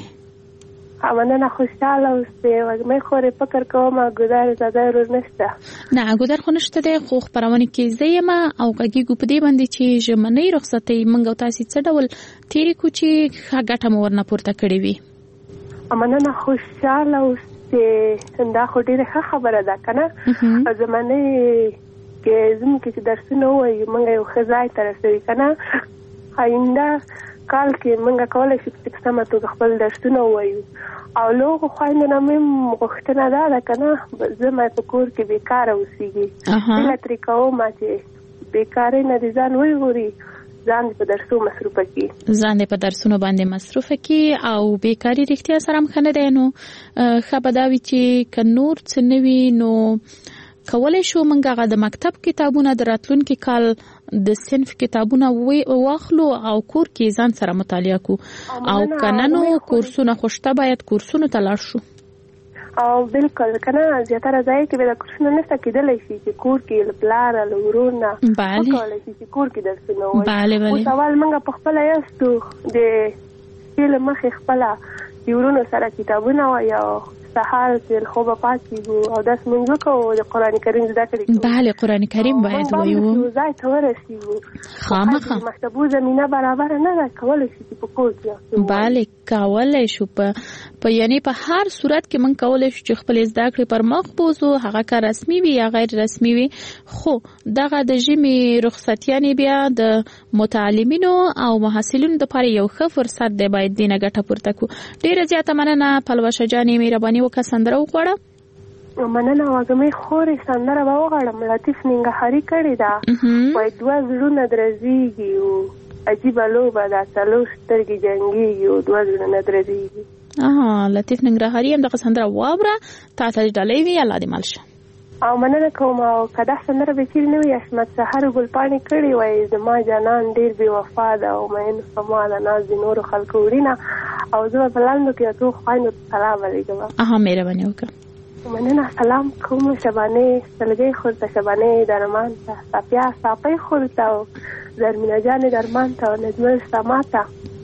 مننه. خوشحاله اوسئ. وږمې خورئ. فکر کوم ګودر زده ورور نشته. نه ګودر خو نشته دی خو خبرونه کې زه یم او غږیږو په دې باندې چې ژمنۍ رخصتۍ موږ او تاسو څه ډول تیرې کو چې ښه ګټه مو ورنه پورته کړې وي. مننه. خوشحاله اوسئ. دا خو ډېره ښه خبره ده که نه. ژمنۍ کې زموږ چې درسونه ووایو موږ یو ښه ځای ته رسوي که نه. آینده کال کې موږ کولی شو چې په سمه توګه خپل درسونه ووایو. او له هغو خویندو نه مې غوښتنه دا ده که نه زه مې په کور کې بېکاره اوسېږي. هیله ترې کوم چې بېکارۍ نه دې ځان وژغوري ځان دې په درسو مصروفه کړي. ځان دې په درسونو باندې مصروفه کړي او بېکاري رښتیا سره هم ښه نه دی. نو ښه به دا وي چې که نور څه نه وي نو کولی شو موږ هغه د مکتب کتابونه د راتلونکي کال د صنف کتابونه واخلو او کور کې ځان سره مطالعه کو او کنه نو کورسونه خوشته باید کورسونو ته لاړ شو. او بالکل کنه زیاتره ځای کې به د کورسونه نشته کېدلی شي چې کور کې له پلاره له ورور نه وکولی شي چې کور کې درسونه ووایي. خو سوال موږ په خپله یاستو د شپې له مخې خپله د ورونو سره کتابونه وایو سهار چې خوبه پاتېږو او داس مونږ وکړو د قرآن کریم زده کړې کوو. بله قرآن کریم باید وایو. ځای ته ورسېږو خامخا مکتبو زمینه برابره نه ده کولی شو چې په کور کې بله کولی شو په یعنی په هر صورت کې موږ کولی شو چې خپل زده کړې پر مخ بوځو هغه که رسمي وي یا غیر رسمي وي. خو دغه د ژمي رخصتیانې بیا د متعلمینو او محصلینو دپاره یو ښه فرصت دی باید دینه ګټه پورته کړو. ډېره زیاته مننه پلوشه جانې مهرباني وکړه سندره وغواړه. مننه. وږمې خورې سندره به وغواړم. لطیف ننګرهاري کړې ده وایي دوه زړونه درزېږي عجیبه لوبه ده څلور سترګې جنګېږي او دوه زړونه درزېږي. لطیف ننګرهاري هم دغه سندره واوره. تا ته ډالۍ وي. الله دې مل شه. او مننه کوم. او که دا سندره به چیرې نه وي عصمت سحر ګلپاڼې کړې وایي زما جانان ډېر بې وفا ده او مین فما ده ناز د نورو خلکو وړینه. او زه به په لاندو کې اتو خویندو ته سلام علیکم. مهرباني وکړه. مننه. سلام کوم. شبانې سلګۍ خورته شبانې درمان ته صفیا صافۍ خورته او زرمینه جانې درمان ته او نجمل سما ته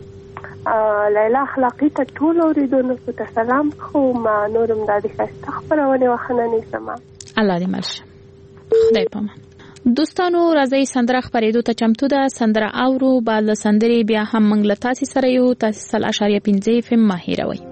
لیلا اخلاقي ته ټول اورېدونکو ته سلام کوم. نورم دا د ښایسته خپرونې وخنه نیسم. الله دې مل شه. خدای پامان. دوستانو راځي سندره خبرېدو ته چمتو ده. سندره اورو بعد له سندرې بیا هم موږ له تاسو سره یو. تاسو 0.15 FM مه هېروئ.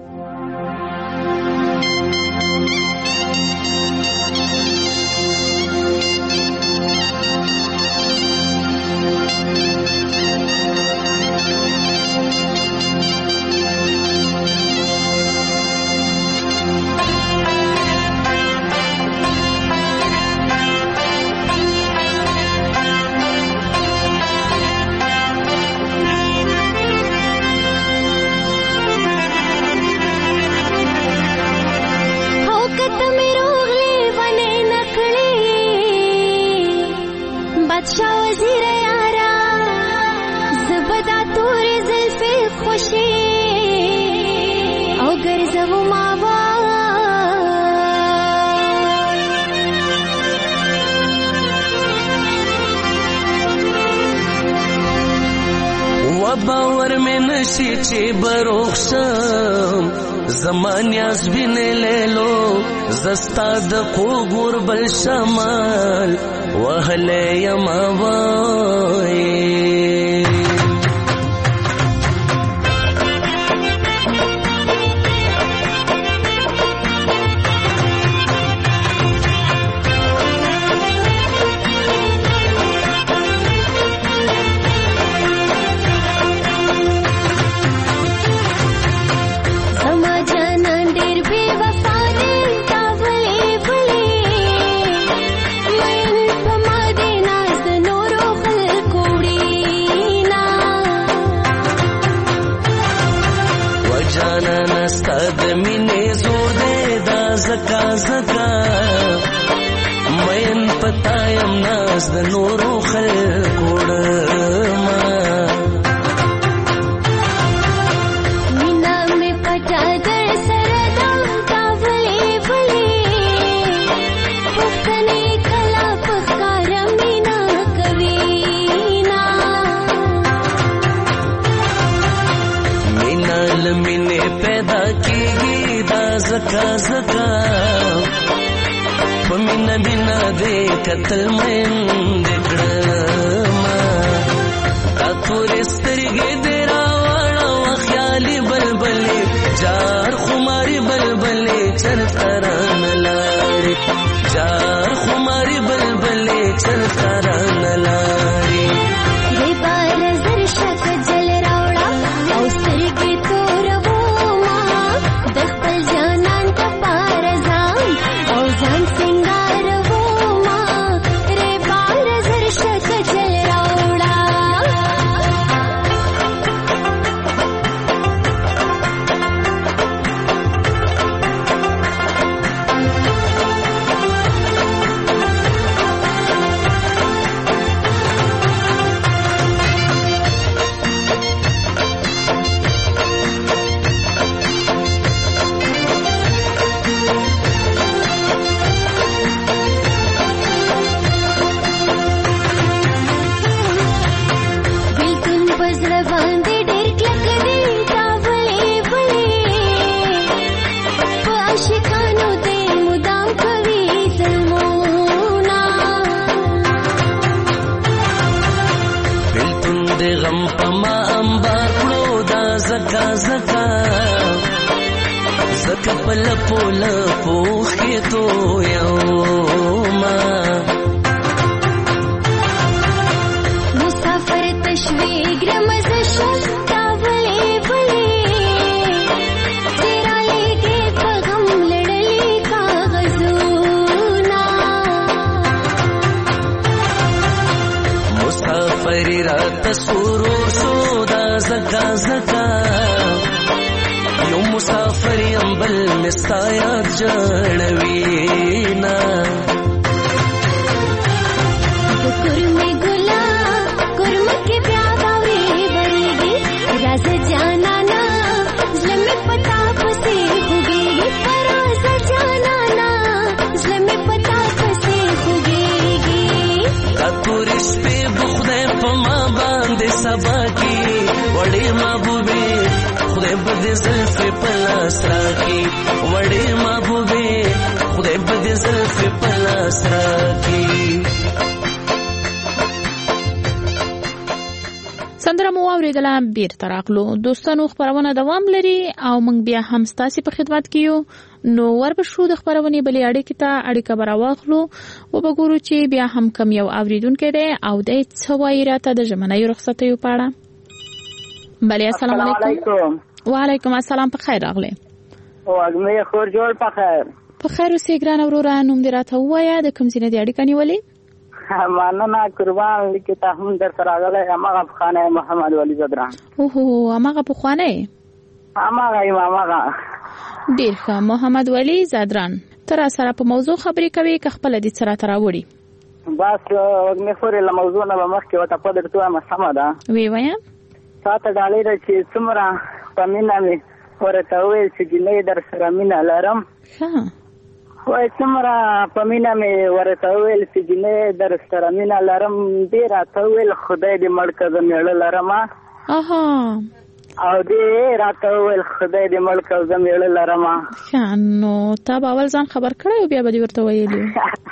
باور میں نشی چی بروخشم زمان یاز بینه لیلو زستا د قوګور بل شمال وهله یما وای جانا نستا د مینې زور دې دا زکا زکا مین پتایم ناز د نورو خلکو ډما مینا مې پټا در سره دم تا ولې ولې پښتنې کلا پخار مینا کوي نا مینا لمینې پیدا کیږي دا زکا زکا پمینا مینا دې قتل مین دکړما تا تورې سترګې دې راوړه خیالي بلبلې جار خماري بلبلې چرته رانه لاړې جار خماري بلبلې چرته رانه لاړې دې بار زر شک جل راوړه او سترګې توروما د خپل جانان ته پار ځان او ځان سنگار وما دې بار زر شک جل راوړه بیلتون بزړه باندې ډېر کلک دی تا ولې ولې په عاشقانو دې مدام کوي ظلمونه بلتون دې غم پما انبار کړو دا زکا زکا زکا پل پول پوخې تو یوما مسافر تشویق رمز شل تا ولې ولې تیرا لګې په غم لړلې کاغذونه مسافری رات سورور سو دا زکا زکا یو مسافر یم بل مستا یاد جړوینا کورمه ګلا کورمه کې بیا باورې ورېږي راز جانانا زلمې پتا پسې خوږېږي راز جانانا زلمې پتا پسې خوږېږي کتورې شپې بخدای په ما باندې سبا کی وړې محبوبې خدای به دې زلفې په لاس راکړي وړې محبوبې خدای به دې زلفې په لاس راکړي سندره مو واوریدله بیرته راغلو دوستانو خبرونه دوام لري او موږ بیا هم ستاسو په خدمت کې یو نو وربشو د خبرونه بلې اړیکې ته اړیکه براواخلو او وګورو چې بیا هم کم یو اوریدونکو دی او د څه وایي راته د ژمنۍ رخصتیو په اړه بله السلام علیکم وعلیکم السلام په خیر راغلی واګمې خور جوړ په خیر په خیر اوسې ګرانه وروره نوم دې راته ووایه د کوم ځای نه دې اړیکه نیولې مننه قربان لیکه ته هم در سره راغلی هماغه پخوانی محمد ولی زدران اوهو هماغه پخوانی هماغه ډېر ښه محمد ولی زدران ته را سره په موضوع خبرې کوې که خپله دې څه راته راوړي بس وګمې خورې له موضوع نه به مخکې ورته په درته وایم سمه ده ویې وایه تا ته ډالۍ ده چې څومره په مینه مې ورته وویل چې جینۍ در سره مینه لرم وای څومره په مینه مې ورته وویل چې جینۍ در سره مینه لرم دې راته وویل خدای دې مړ که زه میړه لرم او دې راته وویل خدای دې مړ که زه میړه لرم نو تا به اول ځان خبر کړی او بیا به دې ورته ویلي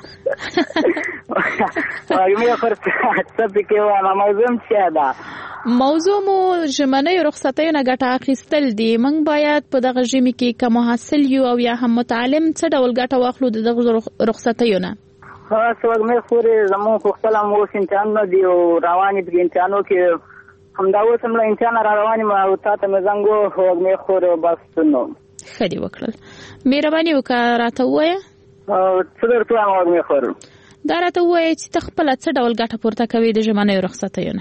وګمې خور څه پکې وایم موضوع م څه ده موضوع مو ژمنۍ رخصتیو نه ګټه اخیستل دي موږ باید په دغه ژمي کې که محصل یو او یا هم متعلم څه ډول ګټه واخلو د دغه رخصتیو نه بس وګمې خورې زموږ خو خپله هم اوس امتحانونه دي او روانې په امتحانو کې همدا اوس هم له امتحان را روان یم او تا ته مې زنګ ووږمې خورې بس نو ښه دې وکړل مهرباني وکړه راته ووایه څه درته وایم وږمې خورې دا راته ووایه چې ته خپله څه ډول ګټه پورته کوې د ژمنیو رخصتیو نه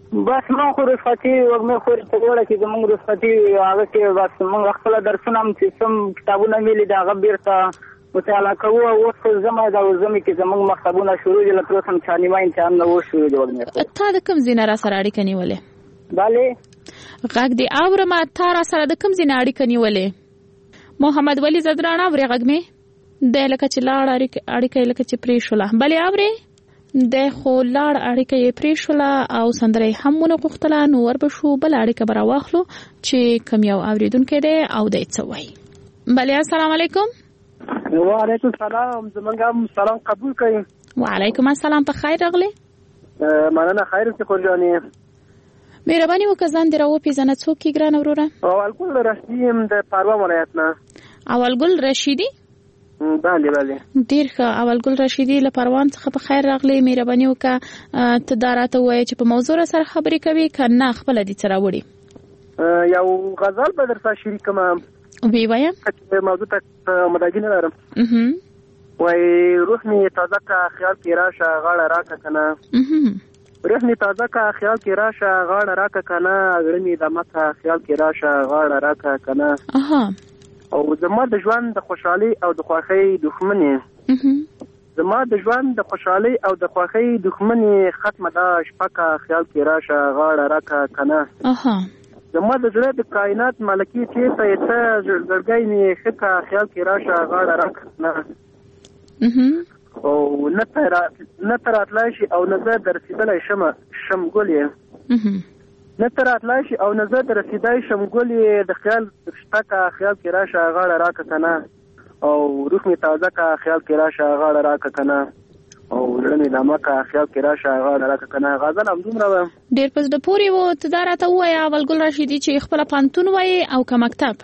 بس ما خو رخصتي وګمه خو ته وړه چې زموږ رخصتي هغه کې بس موږ خپل درسونه هم چې سم کتابونه ملي دا غبرته مطالعه کوو او اوس زما دا زمي کې زموږ مکتبونه شروع دي لکه څنګه چې نیمه امتحان نو شروع دي وګمه. ته د کوم ځای را سره اړیکه نیولې؟ bale غږ دی اورم ته را سره د کوم ځای اړیکه نیولې؟ محمد ولی زدران اوري غږ مې د لکه چې لاړ اړیکه لکه چې پرې شوله بلې اوري د خو لاړ اړیکه یې پرې شوله او سندره هم ونه غوښتله نو وربشو بل اړیکه به راواخلو چې کوم یو اورېدونکی دی او دی څه وایي. بلې السلام علیکم. وعلیکم السلام. زمونږ هم سلام قبول کړئ. وعلیکم السلام. په خیر راغلی؟ مننه خیر اوسې خورجانې. مهرباني وکړه ځان دې راوپېژنه څوک یې ګرانه وروره؟ اولګل رشیدي یم د پروان ولایت نه. اولګل رشیدي؟ بله ډیر ښه. اولګل رشیدي له پروان څخه په خیر راغلی. مهرباني وکړه ته دا راته ووایې چې په موضوع سره خبرې کوي که نه خپله دې څه راوړي؟ یو غزل به در سره شریکم. وی وایم موضوع ته مداجي نه لرم. وایي روح مې تازه که خیال کې راشه غاړه راکه که نه. روح مې تازه که خیال کې راشه غاړه راکه که نه. زړه مې دمه که خیال کې راشه غاړه راکه که نه. او زما د ژوند د خوشحالي او د خوښۍ دښمنې زما د ژوند د خوشحالي او د خوښۍ دښمنې ختمه ده شپه که خیال کې راشه غاړه راکه که نه. زما د زړه د کائنات ملکې چېرته یې ته زړګی مې ښه که خیال کې راشه غاړه راکه که نه. او نه ته راتلی شي او نه زه د رسېدلی شم ګل یې. نه ته راتلی شي او نه زه د رسېدی شم ګل یې. د خیال شپه که خیال کې راشه غاړه راکه که نه. او روح مې تازه که خیال کې راشه غاړه راکه که نه. او زړه مې دمه که خیال کې راشه غاړه راکه که نه. غزل همدومره وه. ډېر په زړه پورې و. ته دا راته ووایه اولګل راشدي چې خپله پوهنتون وایې او که مکتب؟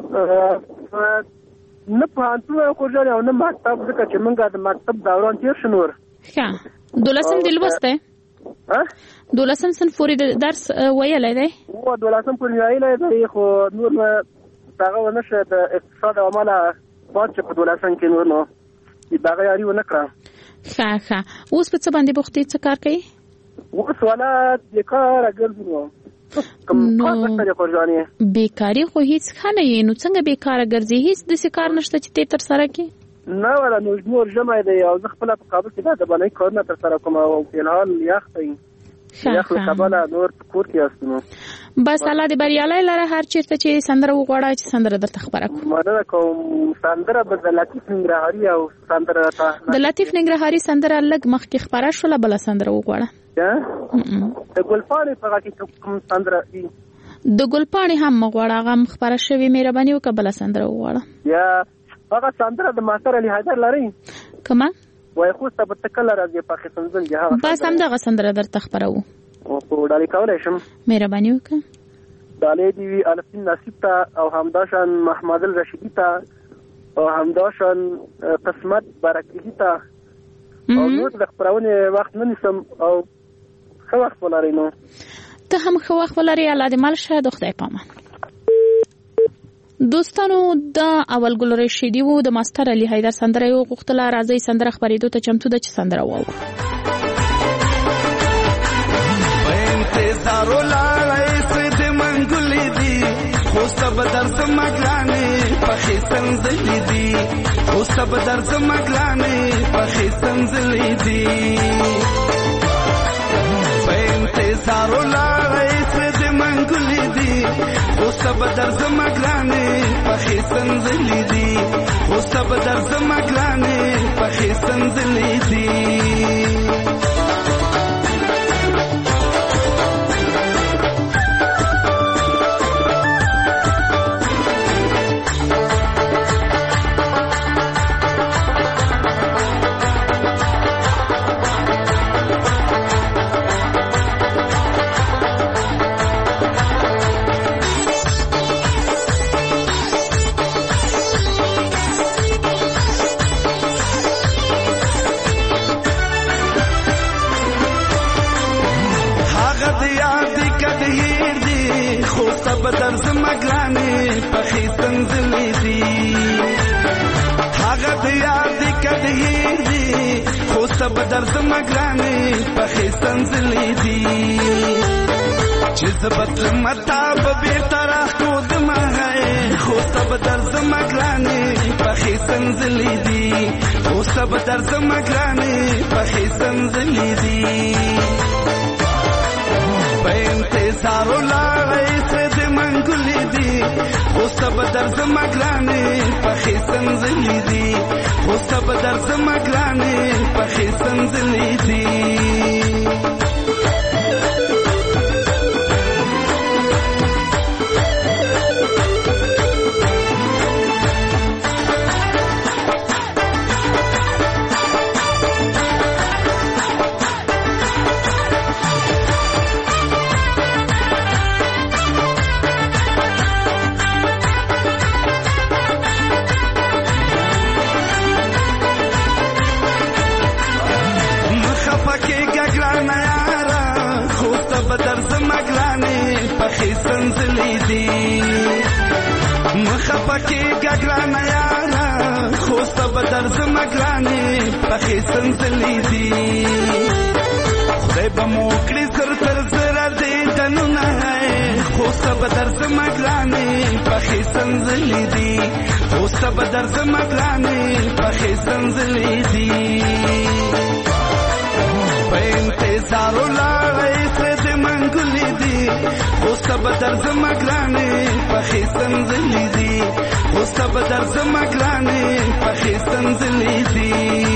نه پوهنتون وایه خورجانې او نه مکتب ځکه چې موږ د مکتب دوران تېر شو نور. ښه. 12 دې لوست دی؟ 12 صنف پورې درس ویلی دی؟ 12 پورې ویلی دی خو نور دغه ونه شه د اقتصاد عمله باد چې په 12 کې نور نو دغه یاري ونه کړه. ښه. اوس په څه باندې بوخت یې؟ څه کار کوي؟ اوس والا بیکاره ګرځو نو. بیکاري خو هیڅ ښه نه یې. نو څنګه بیکاره ګرځې؟ هیڅ داسې کار نشته چې ته ترسره کړې؟ نه والا نور ژمی دی او زه خپله په کابل کې دا د بنایي کارونه ترسره کوم او فلحال یخ دی. یخ له کبله نور په کور کې یاست نو. بس الله دې بریالی لره. هر چېرته چې سندره وغواړه چې سندره درته خپره کړو. مننه کوم. سندره به د لطیف ننګرهاري او سندره د لطیف ننګرهاري سندره لږ مخکې خپره شوله. بله سندره وغواړه. د ګلپاڼې په هغه کې کوم سندره دي؟ د ګلپاڼې هم مه غواړه. هغه هم خپره شوې. مهرباني وکړه بله سندره وغواړه. یا هغه سندره د ماستر علي حیدر لرئ؟ کومه؟ وایي خوسته به ته کله راځې پاکې سنځل دي هغه بس همدغه سندره درته خپروو. خو ډالۍ کولی شم؟ مهرباني وکړه. ډالۍ دې وي الفین نصیب ته او همداشان محمد الرشیدي ته او همداشان قسمت برکتي ته او نور د خپرونې وخت نه نیسم او ښه وخت ولرئ. نو ته هم ښه وخت ولرئ. الله دې مل شه. د خدای په امان. دوستانو د اولګل رشیدي وو د ماستر علي حیدر سندره یو غوښتله. راځي سندره خپرېدو ته چمتو ده چې سندره واورو. انتظار لاړې سې د منګلې دي خو سب درس مګلانې پخې سنځلې دي خو سب درس مګلانې پخې سنځلې دي. انتظار لاړې سې د منګلې دي خو سب درس مګلانې پخې سنځلې دي خو سب درس مګلانې پخې سنځلې دي. بدرز مګلانې پخې سنځلې دي هغه د یاد کډې دي خو سب درز مګلانې پخې سنځلې دي. چې زبد متاب به ترا خود ما ہے خو سب در زمګرانې پخې سنزلې دي خو سب در زمګرانې پخې سنزلې دي په انتظار لاړې څه د منګلې دي خو سب در زمګرانې پخې سنزلې دي خو سب در زمګرانې پخې سنزلې دي بدر زمګرانې پخې سنزلې دي مخه پکې ګګرانه یاره خو سب در زمګرانې پخې سنزلې دي خدای به مو کړي سر تر زره دې دنونه خو سب در زمګرانې پخې سنزلې دي خو سب در زمګرانې پخې سنزلې دي په انتظار لاړې منګلې دي خو سب در زمګرانې پخې سنزلې دي خو سب در زمګرانې پخې سنزلې دي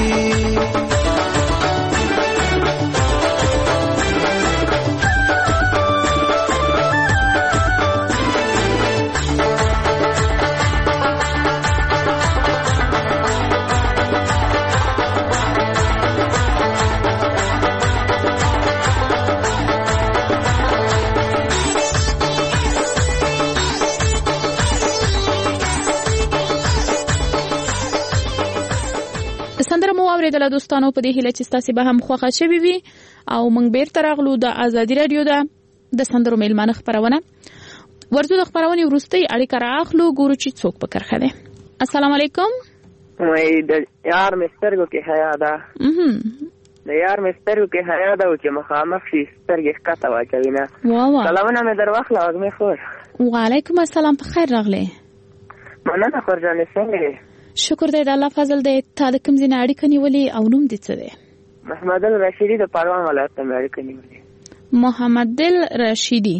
د دوستانو په دې هیله چې تاسو به هم خوښه شوي وي او موږ بیرته راغلو د ازادي رادیو د سندرو میلمانه خبرونه ورته د خبرونه وروستي اړیکه راخلو ګورو چې څوک په کرخه ده. السلام علیکم. وای د یار مسترګو کې حیا ده د یار مسترګو کې حیا ده او چې مخامخ شي سترګې ښکته واچوي نه. سلامونه مې در واخله وږمې خور. وعلیکم السلام په خیر راغلی. مننه خورجانې څنګه شکر دی د الله فضل دی. تا د کوم ځای نه اړیکه نیولې او نوم دې څه دی؟ محمد رشیدي د پروان ولایت نه اړیکه نیولې. محمد رشیدي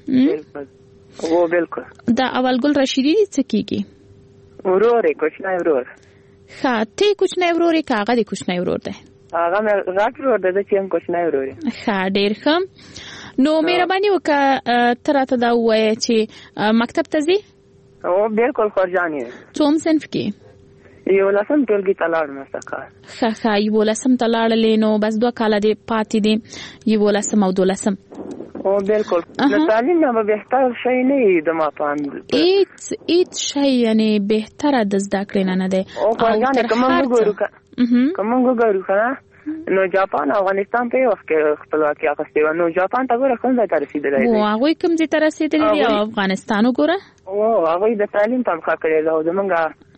او بالکل دا اولګل رشیدي څه کیږي؟ ورور کوچنی ورور. ښه ته کوچنی ورور کاغه دی کوچنی ورور دی؟ هغه مې غټ ورور دی چې هم کوچنی ورور. ښه ډېر ښه. نو مهرباني وکړه ته راته دا ووایه چې مکتب ته ځې؟ او بالکل خورجانې. څوم صنف کې؟ 11 ټولګي ته لاړم سکار. ښه 11 ته لاړلې نو بس 2 کاله دې پاتې دي 11 او 12. او بالکل د تعلیم نه بهتر شي نه د ما پاند هیڅ شي یعنی بهتره د زده کړې نه ده. او خورجانې کوم وګورو کنه نو جاپان افغانستان په وخت کې خپلواکي اخیستې و نو جاپان ته ګوره کوم ځای ته رسیدلی دی. هغوی کوم ځای ته رسیدلی دي او افغانستان وګوره هغوی د تعلیم په مخه کړی دی او زمونږ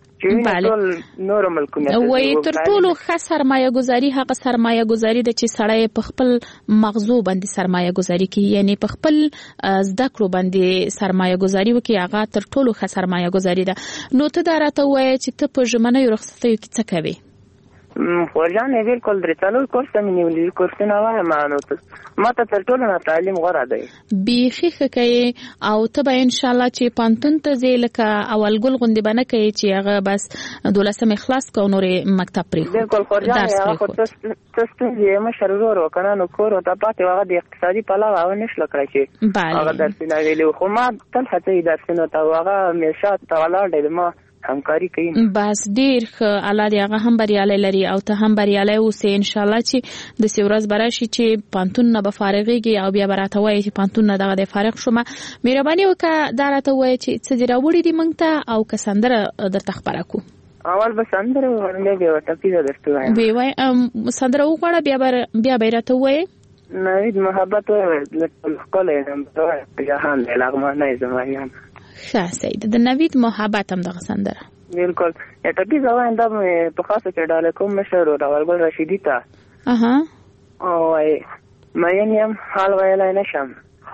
نور ملکونه وای تر ټولو ښه سرمایه گذاري هغه سرمایه گذاري د چې سړی په خپل مغزو باندې سرمایه گذاري کوي یعنی په خپل زده کړو باندې سرمایه گذاري وکي هغه تر ټولو ښه سرمایه گذاري ده. نو ته دا راته وایې چې ته په ژمنیو رخصتیو کې څه کوې؟ خورجانې بالکل درې څلور کورس مې نیولي کورسونه وایم نو ما ته تر ټولو نه تعلیم غوره دی. بیخي ښه کوې او ته به انشاءالله چې پوهنتون ته ځې لکه اولګل غوندې به نه کوې چې هغه بس 12 خلاص کړو نورې مکتب پرېښود. بالکل خورجانې هغه خو ته ستونزې یې مشر ورور و که نه نو کور ورته پاتې و هغه د اقتصادي پلوه هغه نه شله کړی چې هغه درسونه ویلي خو ما تل هڅوي درسونو ته او هغه همیشه ته ولاړ دی ما همکاري کوي. بس ډیر ښه الله دې هغه هم بریالی لري او ته هم بریالی اوسې انشاءالله چې داسې ورځ به راشي چې پوهنتون نه به فارغېږي او بیا به راته وایي چې پوهنتون نه دغه دی فارغ شومه. مهرباني وکړه دا راته ووایه چې څه دې راوړي دي موږ ته او که سندره درته خپره کړو؟ اول به سندره وغواړم بیا به ورته پیزه درته وایم. سندره وغواړه بیا به یې راته ووایې. نوید محبت ووایه ښکلی جهان دی لغمانی زما یم. ښه سید د نوید محبت هم دغه سندره بالکل ټپي زوایم دا په خاصه کې ډاله کوم مشر راولګل رشیدي ته او مین یم حال ویلی نشم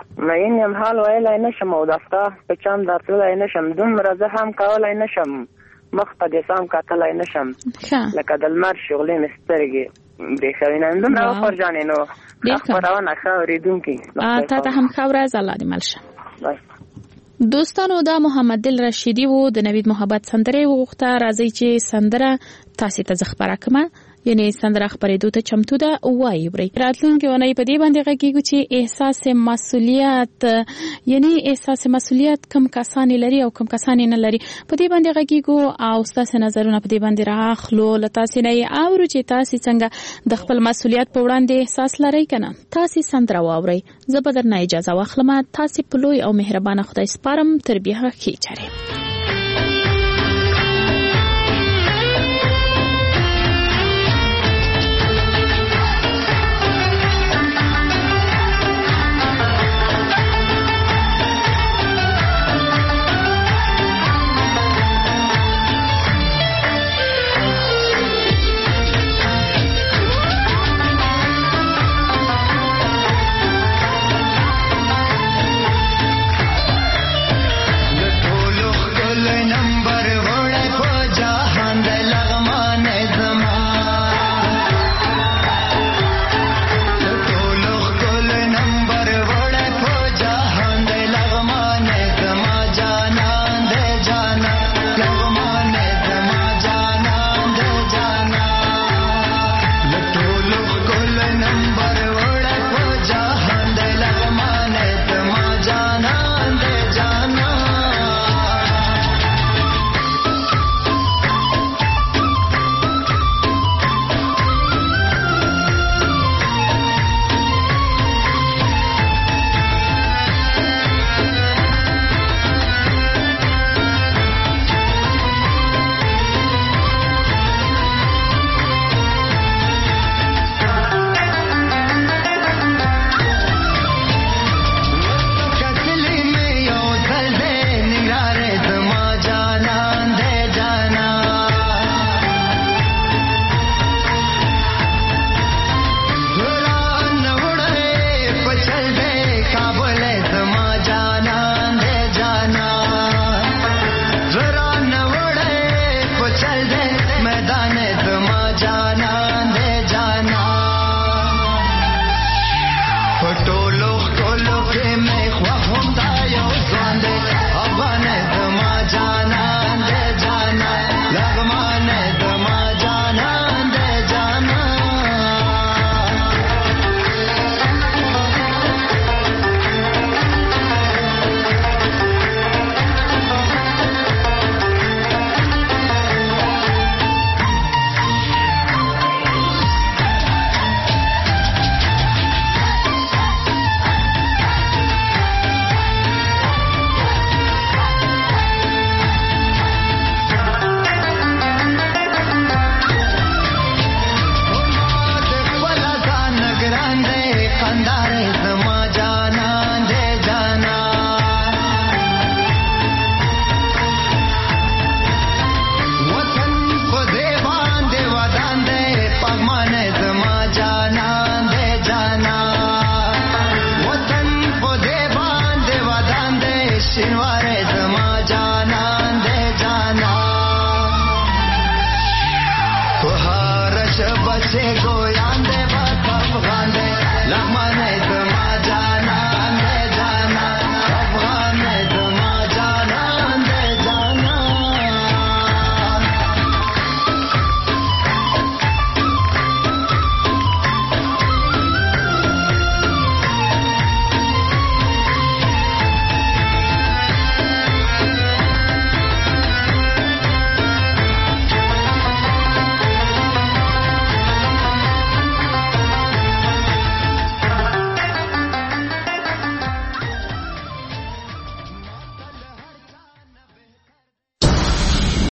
مین یم حال ویلای نشم او دستا په چم درتلای نشم دومره زه هم کولای نشم مخ په دې سم کتلای نشم لکه د لمر شغلې مې سترګې برېښوي نه دومره وخورجانې نو خپرونه ښه اورېدونکي تا ته هم ښه ورځ الله دې مل شه. دوستانو دا محمد دل رشیدي و د نوید محبت سندرې وغوښته. راځي چې سندره تاسې ته زه خپره کړم، یعنی سندره خپرېدو ته چمتو ده وایي بري. راتلونکې اونۍ په دې باندې غږیږو چې احساس مسؤلیت، یعنی احساس مسؤلیت کم کسان لري او کم کسان نه لري، په دې باندې غږیږو او تاسو نظرونه په دې باندې راخلو. لتاسې نه اورو چې تاسو څنګه د خپل مسؤلیت په وړاندې احساس لرئ کنه. تاسو سندره واورئ، زه به درنه اجازه واخلم. تاسو په لوی او مهربانه خدای سپارم. تر بیا ښه چاره.